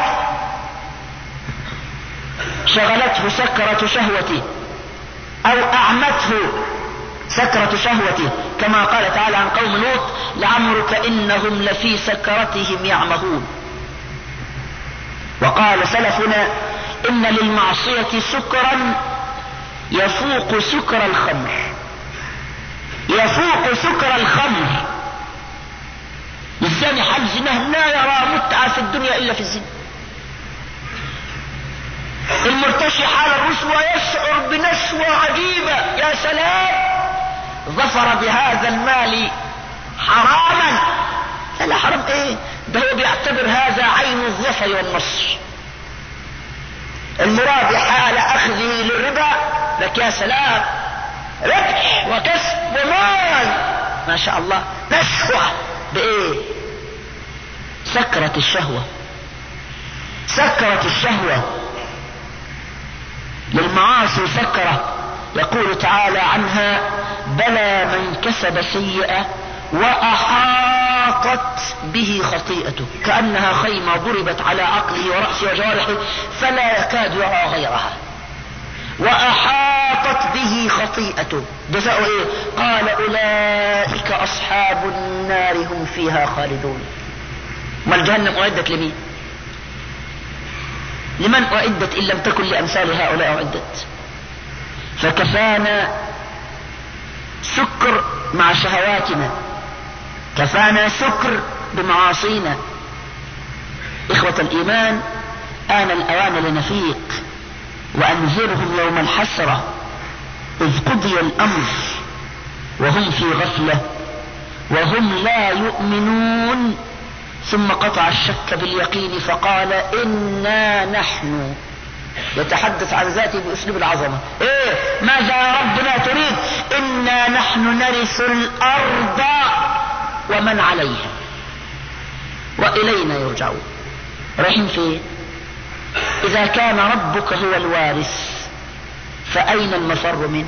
شغلته سكرة شهوته أو أعمته سكرة شهوته، كما قال تعالى عن قوم لوط: لعمرك إنهم لفي سكرتهم يعمهون. وقال سلفنا: إن للمعصية سكرا يفوق سكر الخمر، يفوق سكر الخمر. الزاني حال زناه لا يرى متعة في الدنيا إلا في الزنا. المرتشي حال الرشوة يشعر بنشوة عجيبة، يا سلام ظفر بهذا المال حراما. لا حرام ايه ده، هو بيعتبر هذا عين الظفر والنصر. المرابي حال اخذه للربا لك يا سلام، ربح وكسب ومال، ما شاء الله نشوة بايه؟ سكرة الشهوة. سكرة الشهوة للمعاصي سكرة. يقول تعالى عنها: بلى من كسب سيئة وأحاطت به خطيئته كأنها خيمة ضربت على عقله ورأسه وجوارحه فلا يكاد يرى غيرها. وأحاطت به خطيئته جزاؤه ايه؟ قال: أولئك أصحاب النار هم فيها خالدون. ما الجهنم أعدت لمين؟ لمن أعدت إن لم تكن لأمثال هؤلاء أعدت؟ فكفانا سكر مع شهواتنا، كفانا سكر بمعاصينا. إخوة الإيمان، آن الأوان لنفيق وأنذرهم يوم الحسرة إذ قضي الأمر وهم في غفلة وهم لا يؤمنون. ثم قطع الشك باليقين فقال: إنا نحن. يتحدث عن ذاته بأسلوب العظمة. إيه؟ ماذا يا ربنا تريد؟ إنا نحن نرث الأرض ومن عليها وإلينا يرجعون. رايحين فين؟ إذا كان ربك هو الوارث فأين المفر منه؟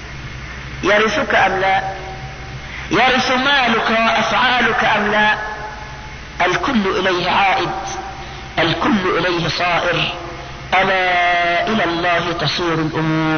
يرثك أم لا؟ يرث مالك وأفعالك أم لا؟ الكل إليه عائد، الكل إليه صائر. ألا إلى الله تصير الأمور.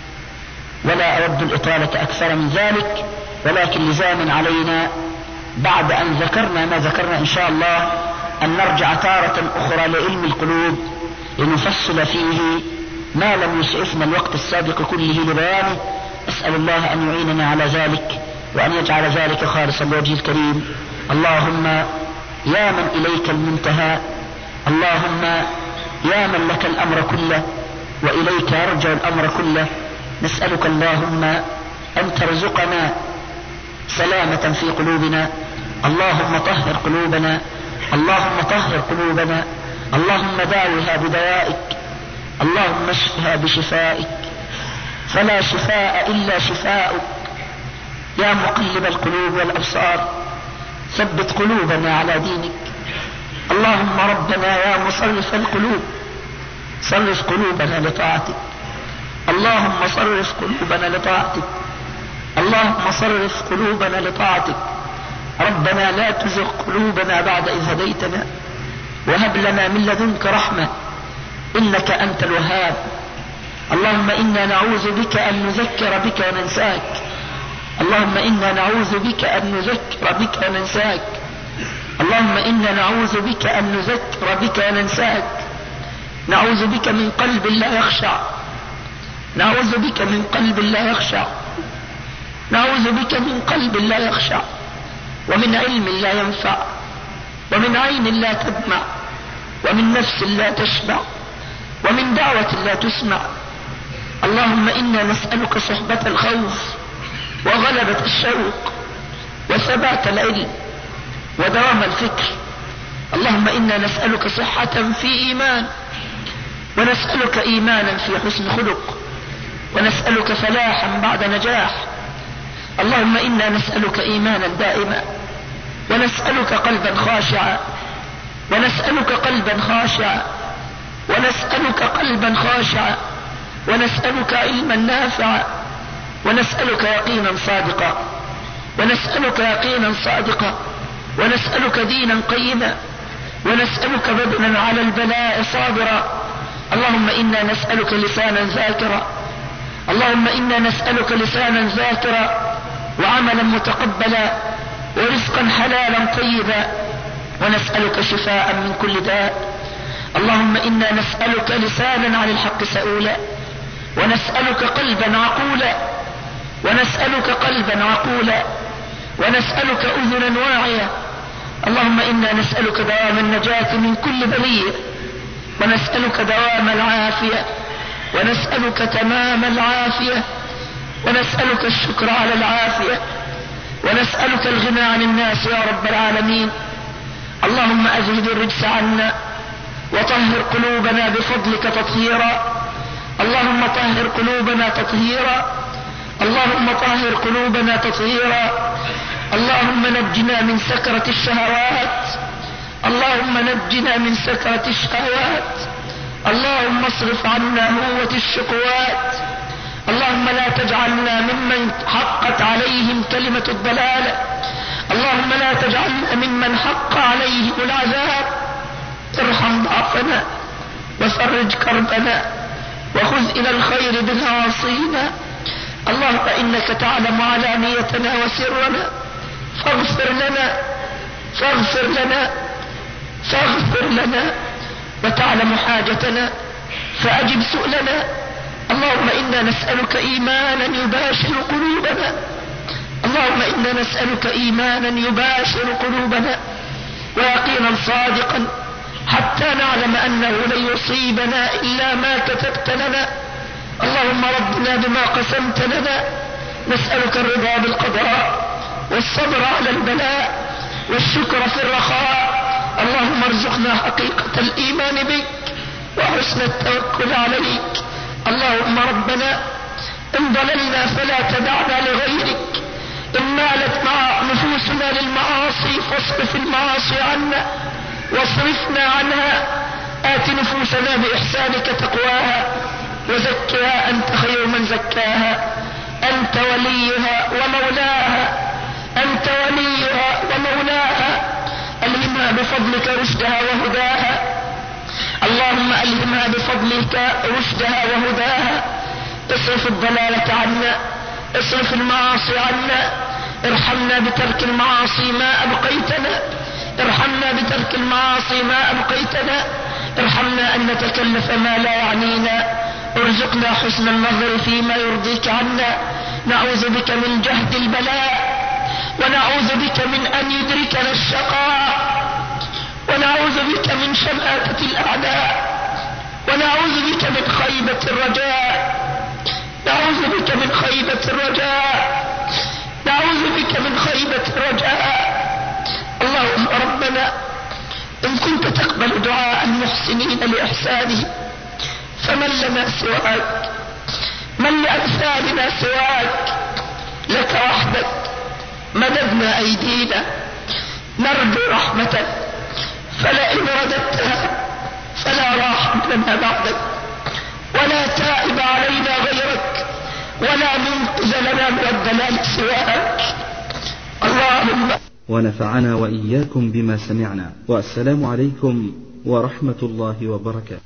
ولا أود الإطالة أكثر من ذلك، ولكن لزاما علينا بعد أن ذكرنا ما ذكرنا إن شاء الله أن نرجع تارة أخرى لعلم القلوب لنفصل فيه ما لم يسعفنا الوقت السابق كله لبيانه. أسأل الله أن يعيننا على ذلك وأن يجعل ذلك خالصا لوجهه الكريم. اللهم يا من إليك المنتهى، اللهم يا من لك الأمر كله وإليك يرجع الأمر كله، نسألك اللهم أن ترزقنا سلامة في قلوبنا. اللهم طهر قلوبنا، اللهم طهر قلوبنا، اللهم داوها بدوائك، اللهم اشفها بشفائك، فلا شفاء إلا شفاؤك. يا مقلب القلوب والأبصار ثبت قلوبنا على دينك. اللهم ربنا يا مصرف القلوب صرف قلوبنا لطاعتك. اللهم صرف قلوبنا لطاعتك، اللهم صرف قلوبنا لطاعتك. ربنا لا تزغ قلوبنا بعد إذ هديتنا وهب لنا من لدنك رحمة إنك أنت الوهاب. اللهم إنا نعوذ بك أن نذكر بك وننساك، اللهم إنا نعوذ بك أن نذكر بك وننساك، اللهم إنا نعوذ بك أن نذكر بك وننساك. نعوذ بك من قلب لا يخشع، نعوذ بك من قلب لا يخشع، نعوذ بك من قلب لا يخشع، ومن علم لا ينفع، ومن عين لا تدمع، ومن نفس لا تشبع، ومن دعوة لا تسمع. اللهم إنا نسألك صحبة الخوف وغلبة الشوق وثبات العلم ودوام الفكر. اللهم إنا نسألك صحة في إيمان، ونسألك إيمانا في حسن خلق، ونسألك فلاحا بعد نجاح. اللهم إنا نسألك إيمانا دائما، ونسألك قلبا خاشعا، ونسألك قلبا خاشعا، ونسألك قلبا خاشعا، ونسألك علما نافعا، ونسألك يقينا صادقا، ونسألك يقينا صادقا، ونسألك دينا قيما، ونسألك بدنا على البلاء صابرا. اللهم إنا نسألك لسانا ذاكرا، اللهم إنا نسألك لسانا ذاكرا وعملا متقبلا ورزقا حلالا طيبا، ونسألك شفاء من كل داء. اللهم إنا نسألك لسانا عن الحق سؤولا، ونسألك قلبا عقولا، ونسألك قلبا عقولا، ونسألك أذنا واعية. اللهم إنا نسألك دوام النجاة من كل بلية، ونسألك دوام العافية، ونسألك تمام العافية، ونسألك الشكر على العافية، ونسألك الغنى عن الناس يا رب العالمين. اللهم أذهب الرجس عنا وطهر قلوبنا بفضلك تطهيرا. اللهم طهر قلوبنا تطهيرا، اللهم طهر قلوبنا تطهيرا. اللهم نجنا من سكرة الشهوات، اللهم نجنا من سكرة الشهوات، اللهم اصرف عنا هوة الشقوات، اللهم لا تجعلنا ممن حقت عليهم كلمة الضلالة، اللهم لا تجعلنا ممن حق عليهم العذاب. ارحم ضعفنا وفرج كربنا وخذ إلى الخير بنواصينا. اللهم إنك تعلم علانيتنا وسرنا، فاغفر لنا فاغفر لنا فاغفر لنا، وتعلم حاجتنا فأجب سؤلنا. اللهم إنا نسألك إيمانا يباشر قلوبنا، اللهم إنا نسألك إيمانا يباشر قلوبنا ويقينا صادقا حتى نعلم أنه لن يصيبنا إلا ما كتبت لنا. اللهم ربنا بما قسمت لنا نسألك الرضا بالقضاء والصبر على البلاء والشكر في الرخاء. اللهم ارزقنا حقيقة الإيمان بك وحسن التوكل عليك. اللهم ربنا إن ضللنا فلا تدعنا لغيرك، إن مالت مع نفوسنا للمعاصي فاصرف المعاصي عنا واصرفنا عنها. آت نفوسنا بإحسانك تقواها وزكها أنت خير من زكاها، أنت وليها ومولاها، أنت وليها ومولاها. ألهمها بفضلك رشدها وهداها، اللهم ألهمها بفضلك رشدها وهداها. اصرف الضلالة عنا، اصرف المعاصي عنا، ارحمنا بترك المعاصي ما أبقيتنا، ارحمنا بترك المعاصي ما أبقيتنا، ارحمنا أن نتكلف ما لا يعنينا، ارزقنا حسن النظر فيما يرضيك عنا. نعوذ بك من جهد البلاء، ونعوذ بك من أن يدركنا الشقاء، ونعوذ بك من شماتة الأعداء، ونعوذ بك من خيبة الرجاء، نعوذ بك من خيبة الرجاء، نعوذ بك من خيبة الرجاء. اللهم ربنا إن كنت تقبل دعاء المحسنين لإحسانهم فمن لنا سواك، من لأمثالنا سواك، لك وحدك مددنا أيدينا نرجو رحمتك، فلئن رددتها فلا راحم لنا بعدك، ولا تائب علينا غيرك، ولا منقذ لنا من الضلال سواك. اللهم ونفعنا وإياكم بما سمعنا، والسلام عليكم ورحمة الله وبركاته.